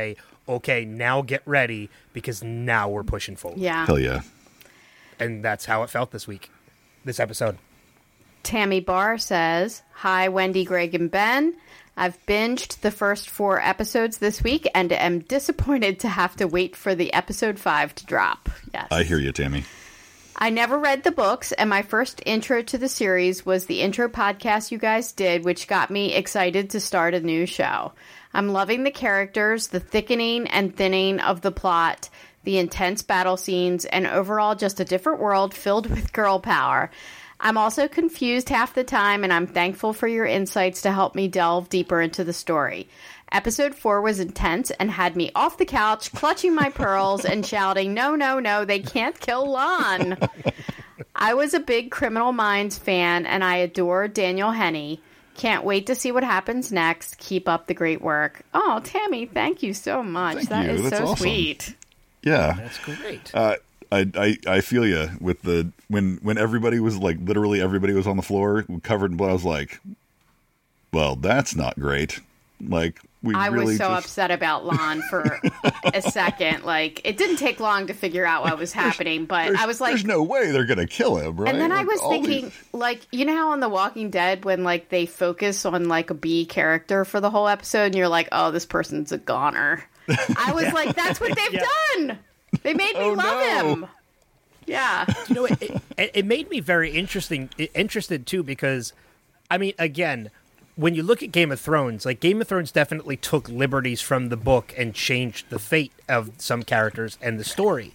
okay, now get ready, because now we're pushing forward. Yeah. Hell yeah. And that's how it felt this episode. Tammy Barr says, "Hi, Wendy, Greg, and Ben. I've binged the first 4 episodes this week and am disappointed to have to wait for the episode 5 to drop." Yes. I hear you, Tammy. I never read the books, and my first intro to the series was the intro podcast you guys did, which got me excited to start a new show. I'm loving the characters, the thickening and thinning of the plot, the intense battle scenes, and overall just a different world filled with girl power. I'm also confused half the time, and I'm thankful for your insights to help me delve deeper into the story. Episode 4 was intense and had me off the couch, clutching my pearls and shouting, "No, no, no, they can't kill Lon." I was a big Criminal Minds fan, and I adore Daniel Henney. Can't wait to see what happens next. Keep up the great work. Oh, Tammy, thank you so much. That is so awesome. Sweet. Yeah. That's great. I feel you with the when everybody was like, literally everybody was on the floor covered in blood. I was like, well, that's not great. Like, I was so upset about Lon for a second. Like, it didn't take long to figure out what was happening, but I was like, there's no way they're going to kill him, right? And then I was thinking, like, you know how on The Walking Dead, when, like, they focus on, like, a B character for the whole episode, and you're like, oh, this person's a goner. I was like, that's what they've done. They made me love him. Yeah. You know, it made me very interested, too, because, I mean, again, when you look at Game of Thrones, like, Game of Thrones definitely took liberties from the book and changed the fate of some characters and the story.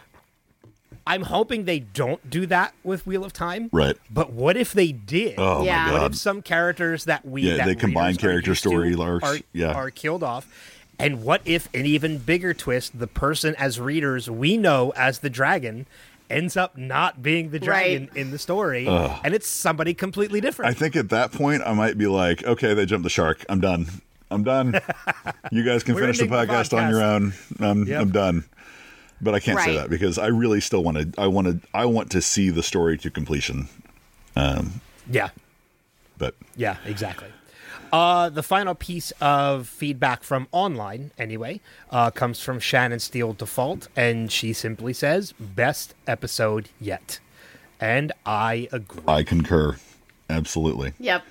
I'm hoping they don't do that with Wheel of Time. Right. But what if they did? Oh, my God. What if some characters that they combine character story arcs are killed off? And what if, an even bigger twist, the person as readers we know as the dragon ends up not being the dragon in the story, and it's somebody completely different. I think at that point, I might be like, okay, they jumped the shark. I'm done. You guys can finish the podcast on your own. I'm done. But I can't say that because I really still want to. I want to see the story to completion. Yeah, exactly. The final piece of feedback from online, anyway, comes from Shannon Steele Default, and she simply says, "Best episode yet." And I agree. I concur. Absolutely. Yep.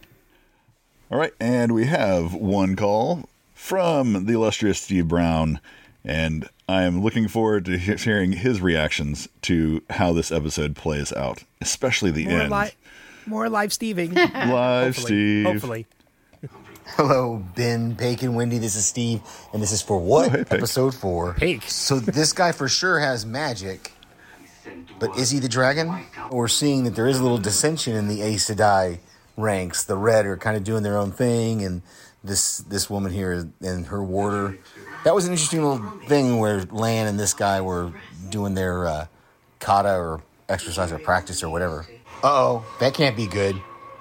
All right, and we have one call from the illustrious Steve Brown, and I am looking forward to hearing his reactions to how this episode plays out, especially the end. More live Steving. Live Steve. Hopefully. Hello, Ben, Bacon, Wendy. This is Steve, and this is for what? Episode 4. Pig. So this guy for sure has magic, but is he the dragon? We're seeing that there is a little dissension in the Aes Sedai ranks. The Red are kind of doing their own thing, and this woman here and her warder. That was an interesting little thing where Lan and this guy were doing their kata or exercise or practice or whatever. Uh-oh, that can't be good.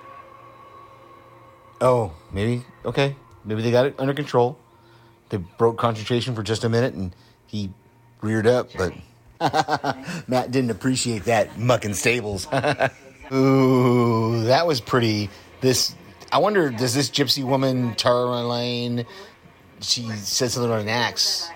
Oh, maybe. Okay. Maybe they got it under control. They broke concentration for just a minute, and he reared up, but Matt didn't appreciate that mucking stables. Ooh, that was pretty. I wonder, does this gypsy woman, Tara Lane, she said something about an axe.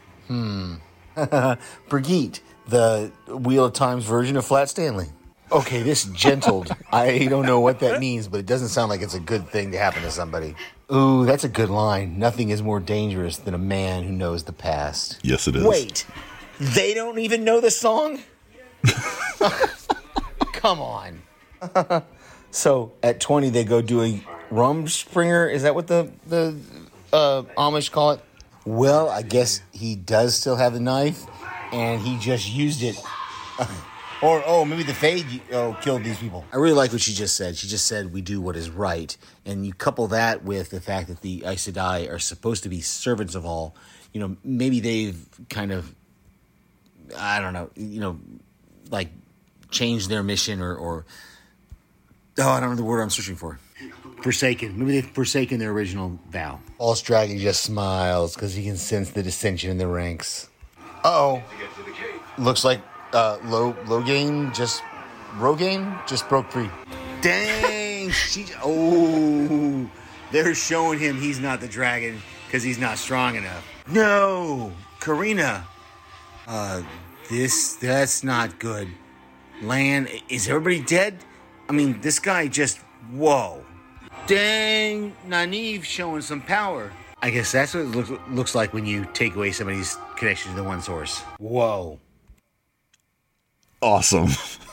Brigitte, the Wheel of Time's version of Flat Stanley. Okay, this gentled. I don't know what that means, but it doesn't sound like it's a good thing to happen to somebody. Ooh, that's a good line. Nothing is more dangerous than a man who knows the past. Yes, it is. Wait, they don't even know the song? Come on. So, at 20, they go do a Rumspringa. Is that what the Amish call it? Well, I guess he does still have the knife, and he just used it. Or maybe the Fade killed these people. I really like what she just said. She just said we do what is right. And you couple that with the fact that the Aes Sedai are supposed to be servants of all. You know, maybe they've kind of, I don't know, like changed their mission or I don't know the word I'm searching for. Forsaken. Maybe they've forsaken their original vow. False Dragon just smiles because he can sense the dissension in the ranks. Uh-oh. Looks like Rogaine just broke free. Dang! They're showing him he's not the dragon because he's not strong enough. No, Karina. That's not good. Lan, is everybody dead? I mean, this guy just, whoa. Dang, Nynaeve showing some power. I guess that's what it looks like when you take away somebody's connection to the One Source. Whoa. Awesome.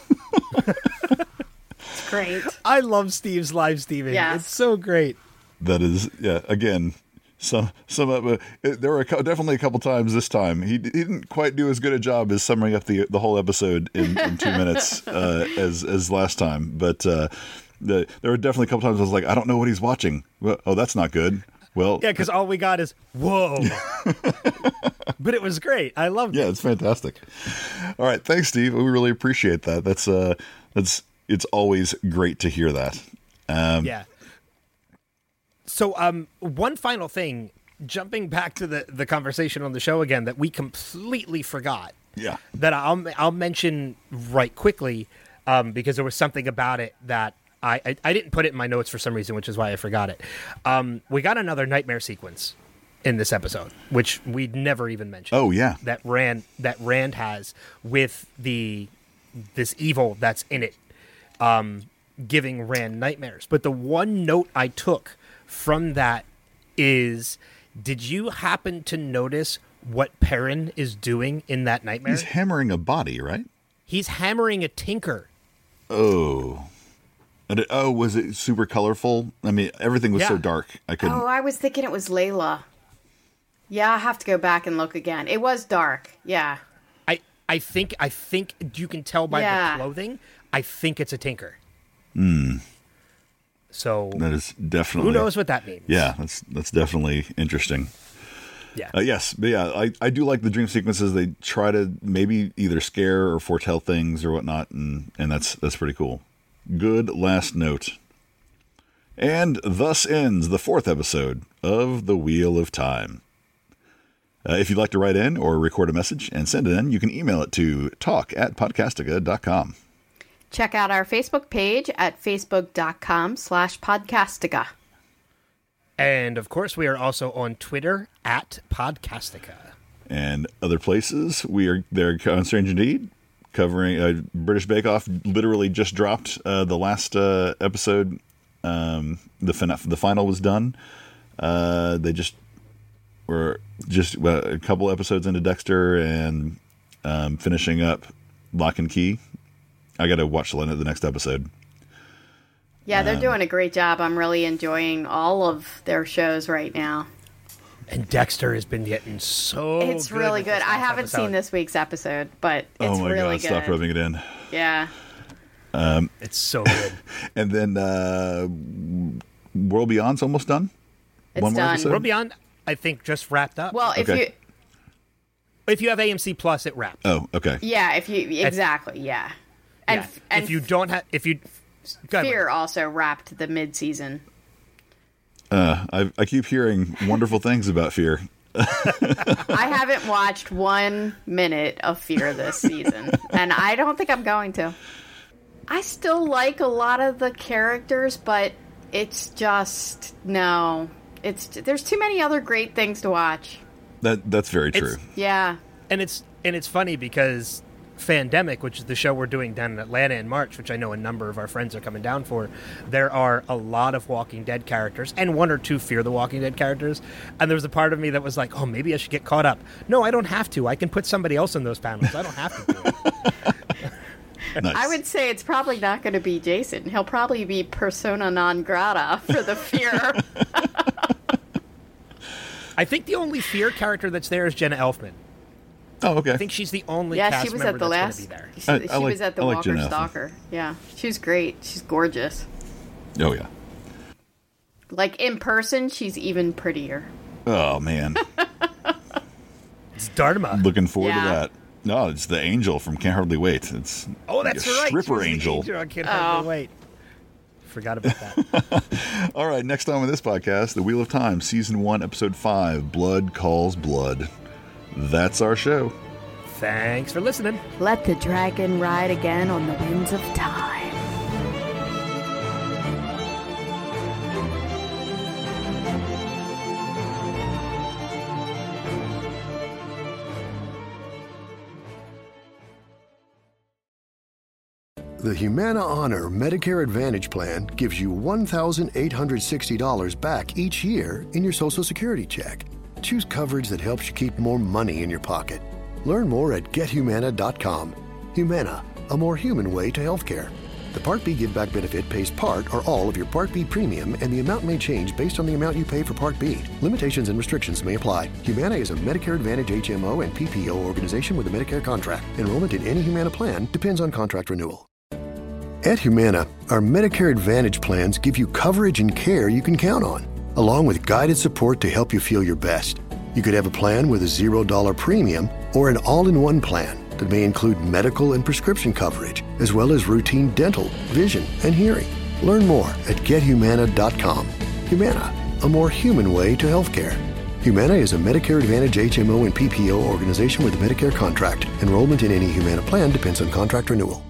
It's great. I love Steve's live streaming. Yes. It's so great. That is, yeah, again, there were definitely a couple times this time. He didn't quite do as good a job as summing up the whole episode in 2 minutes as last time. But there were definitely a couple times I was like, I don't know what he's watching. Well, oh, that's not good. Well, yeah, because all we got is whoa. But it was great. I loved it. Yeah, it's fantastic. All right, thanks, Steve. We really appreciate that. It's always great to hear that. Yeah. So, one final thing, jumping back to the conversation on the show again that we completely forgot. Yeah. That I'll mention right quickly, because there was something about it that I didn't put it in my notes for some reason, which is why I forgot it. We got another nightmare sequence in this episode, which we'd never even mentioned. Oh yeah. That Rand has with this evil that's in it, giving Rand nightmares. But the one note I took from that is, did you happen to notice what Perrin is doing in that nightmare? He's hammering a body, right? He's hammering a tinker. Oh. Was it super colorful? I mean, everything was so dark. I couldn't. Oh, I was thinking it was Layla. Yeah, I have to go back and look again. It was dark. Yeah. I think you can tell by the clothing. I think it's a tinker. So that is definitely. Who knows what that means? Yeah, that's definitely interesting. Yeah. Yes, but yeah, I do like the dream sequences. They try to maybe either scare or foretell things or whatnot, and that's pretty cool. Good last note. And thus ends the 4th episode of The Wheel of Time. If you'd like to write in or record a message and send it in, you can email it to talk@podcastica.com. Check out our Facebook page at facebook.com/Podcastica. And of course, we are also on Twitter @Podcastica. And other places, we are there on Strange Indeed, covering British Bake Off. Literally just dropped the last episode. The final was done. They were a couple episodes into Dexter and finishing up Lock and Key. I got to watch the next episode. Yeah, they're doing a great job. I'm really enjoying all of their shows right now. And Dexter has been getting so It's really good. I haven't seen this week's episode, but it's really good. Stop rubbing it in. Yeah. It's so good. And then World Beyond's almost done? It's done. More episode? World Beyond, I think, just wrapped up. Well, if you have AMC Plus, it wrapped. Oh, okay. Yeah, exactly, yeah. And if you don't have, Fear also wrapped the mid-season. I keep hearing wonderful things about Fear. I haven't watched 1 minute of Fear this season, and I don't think I'm going to. I still like a lot of the characters, but it's just there's too many other great things to watch. That's very true. Yeah, and it's funny because Fandemic, which is the show we're doing down in Atlanta in March, which I know a number of our friends are coming down for, there are a lot of Walking Dead characters and 1 or 2 Fear the Walking Dead characters. And there was a part of me that was like, oh, maybe I should get caught up. No, I don't have to. I can put somebody else in those panels. I don't have to do it. Nice. I would say it's probably not going to be Jason. He'll probably be persona non grata for the Fear. I think the only Fear character that's there is Jenna Elfman. Oh, okay. I think she's the only cast she was member at the that's last. Be there. She was at the Walker Stalker. Yeah, she's great. She's gorgeous. Oh yeah. Like in person, she's even prettier. Oh man. It's Dharma. Looking forward to that. No, it's the angel from Can't Hardly Wait. It's that's right. Stripper angel. I Can't Hardly Wait. Forgot about that. All right, next time on this podcast, The Wheel of Time, Season 1, Episode 5, Blood Calls Blood. That's our show. Thanks for listening. Let the dragon ride again on the winds of time. The Humana Honor Medicare Advantage Plan gives you $1,860 back each year in your Social Security check. Choose coverage that helps you keep more money in your pocket. Learn more at gethumana.com. Humana, a more human way to healthcare. The Part B Give Back benefit pays part or all of your Part B premium, and the amount may change based on the amount you pay for Part B. Limitations and restrictions may apply. Humana is a Medicare Advantage HMO and PPO organization with a Medicare contract. Enrollment in any Humana plan depends on contract renewal. At Humana, our Medicare Advantage plans give you coverage and care you can count on, along with guided support to help you feel your best. You could have a plan with a $0 premium or an all-in-one plan that may include medical and prescription coverage, as well as routine dental, vision, and hearing. Learn more at gethumana.com. Humana, a more human way to healthcare. Humana is a Medicare Advantage HMO and PPO organization with a Medicare contract. Enrollment in any Humana plan depends on contract renewal.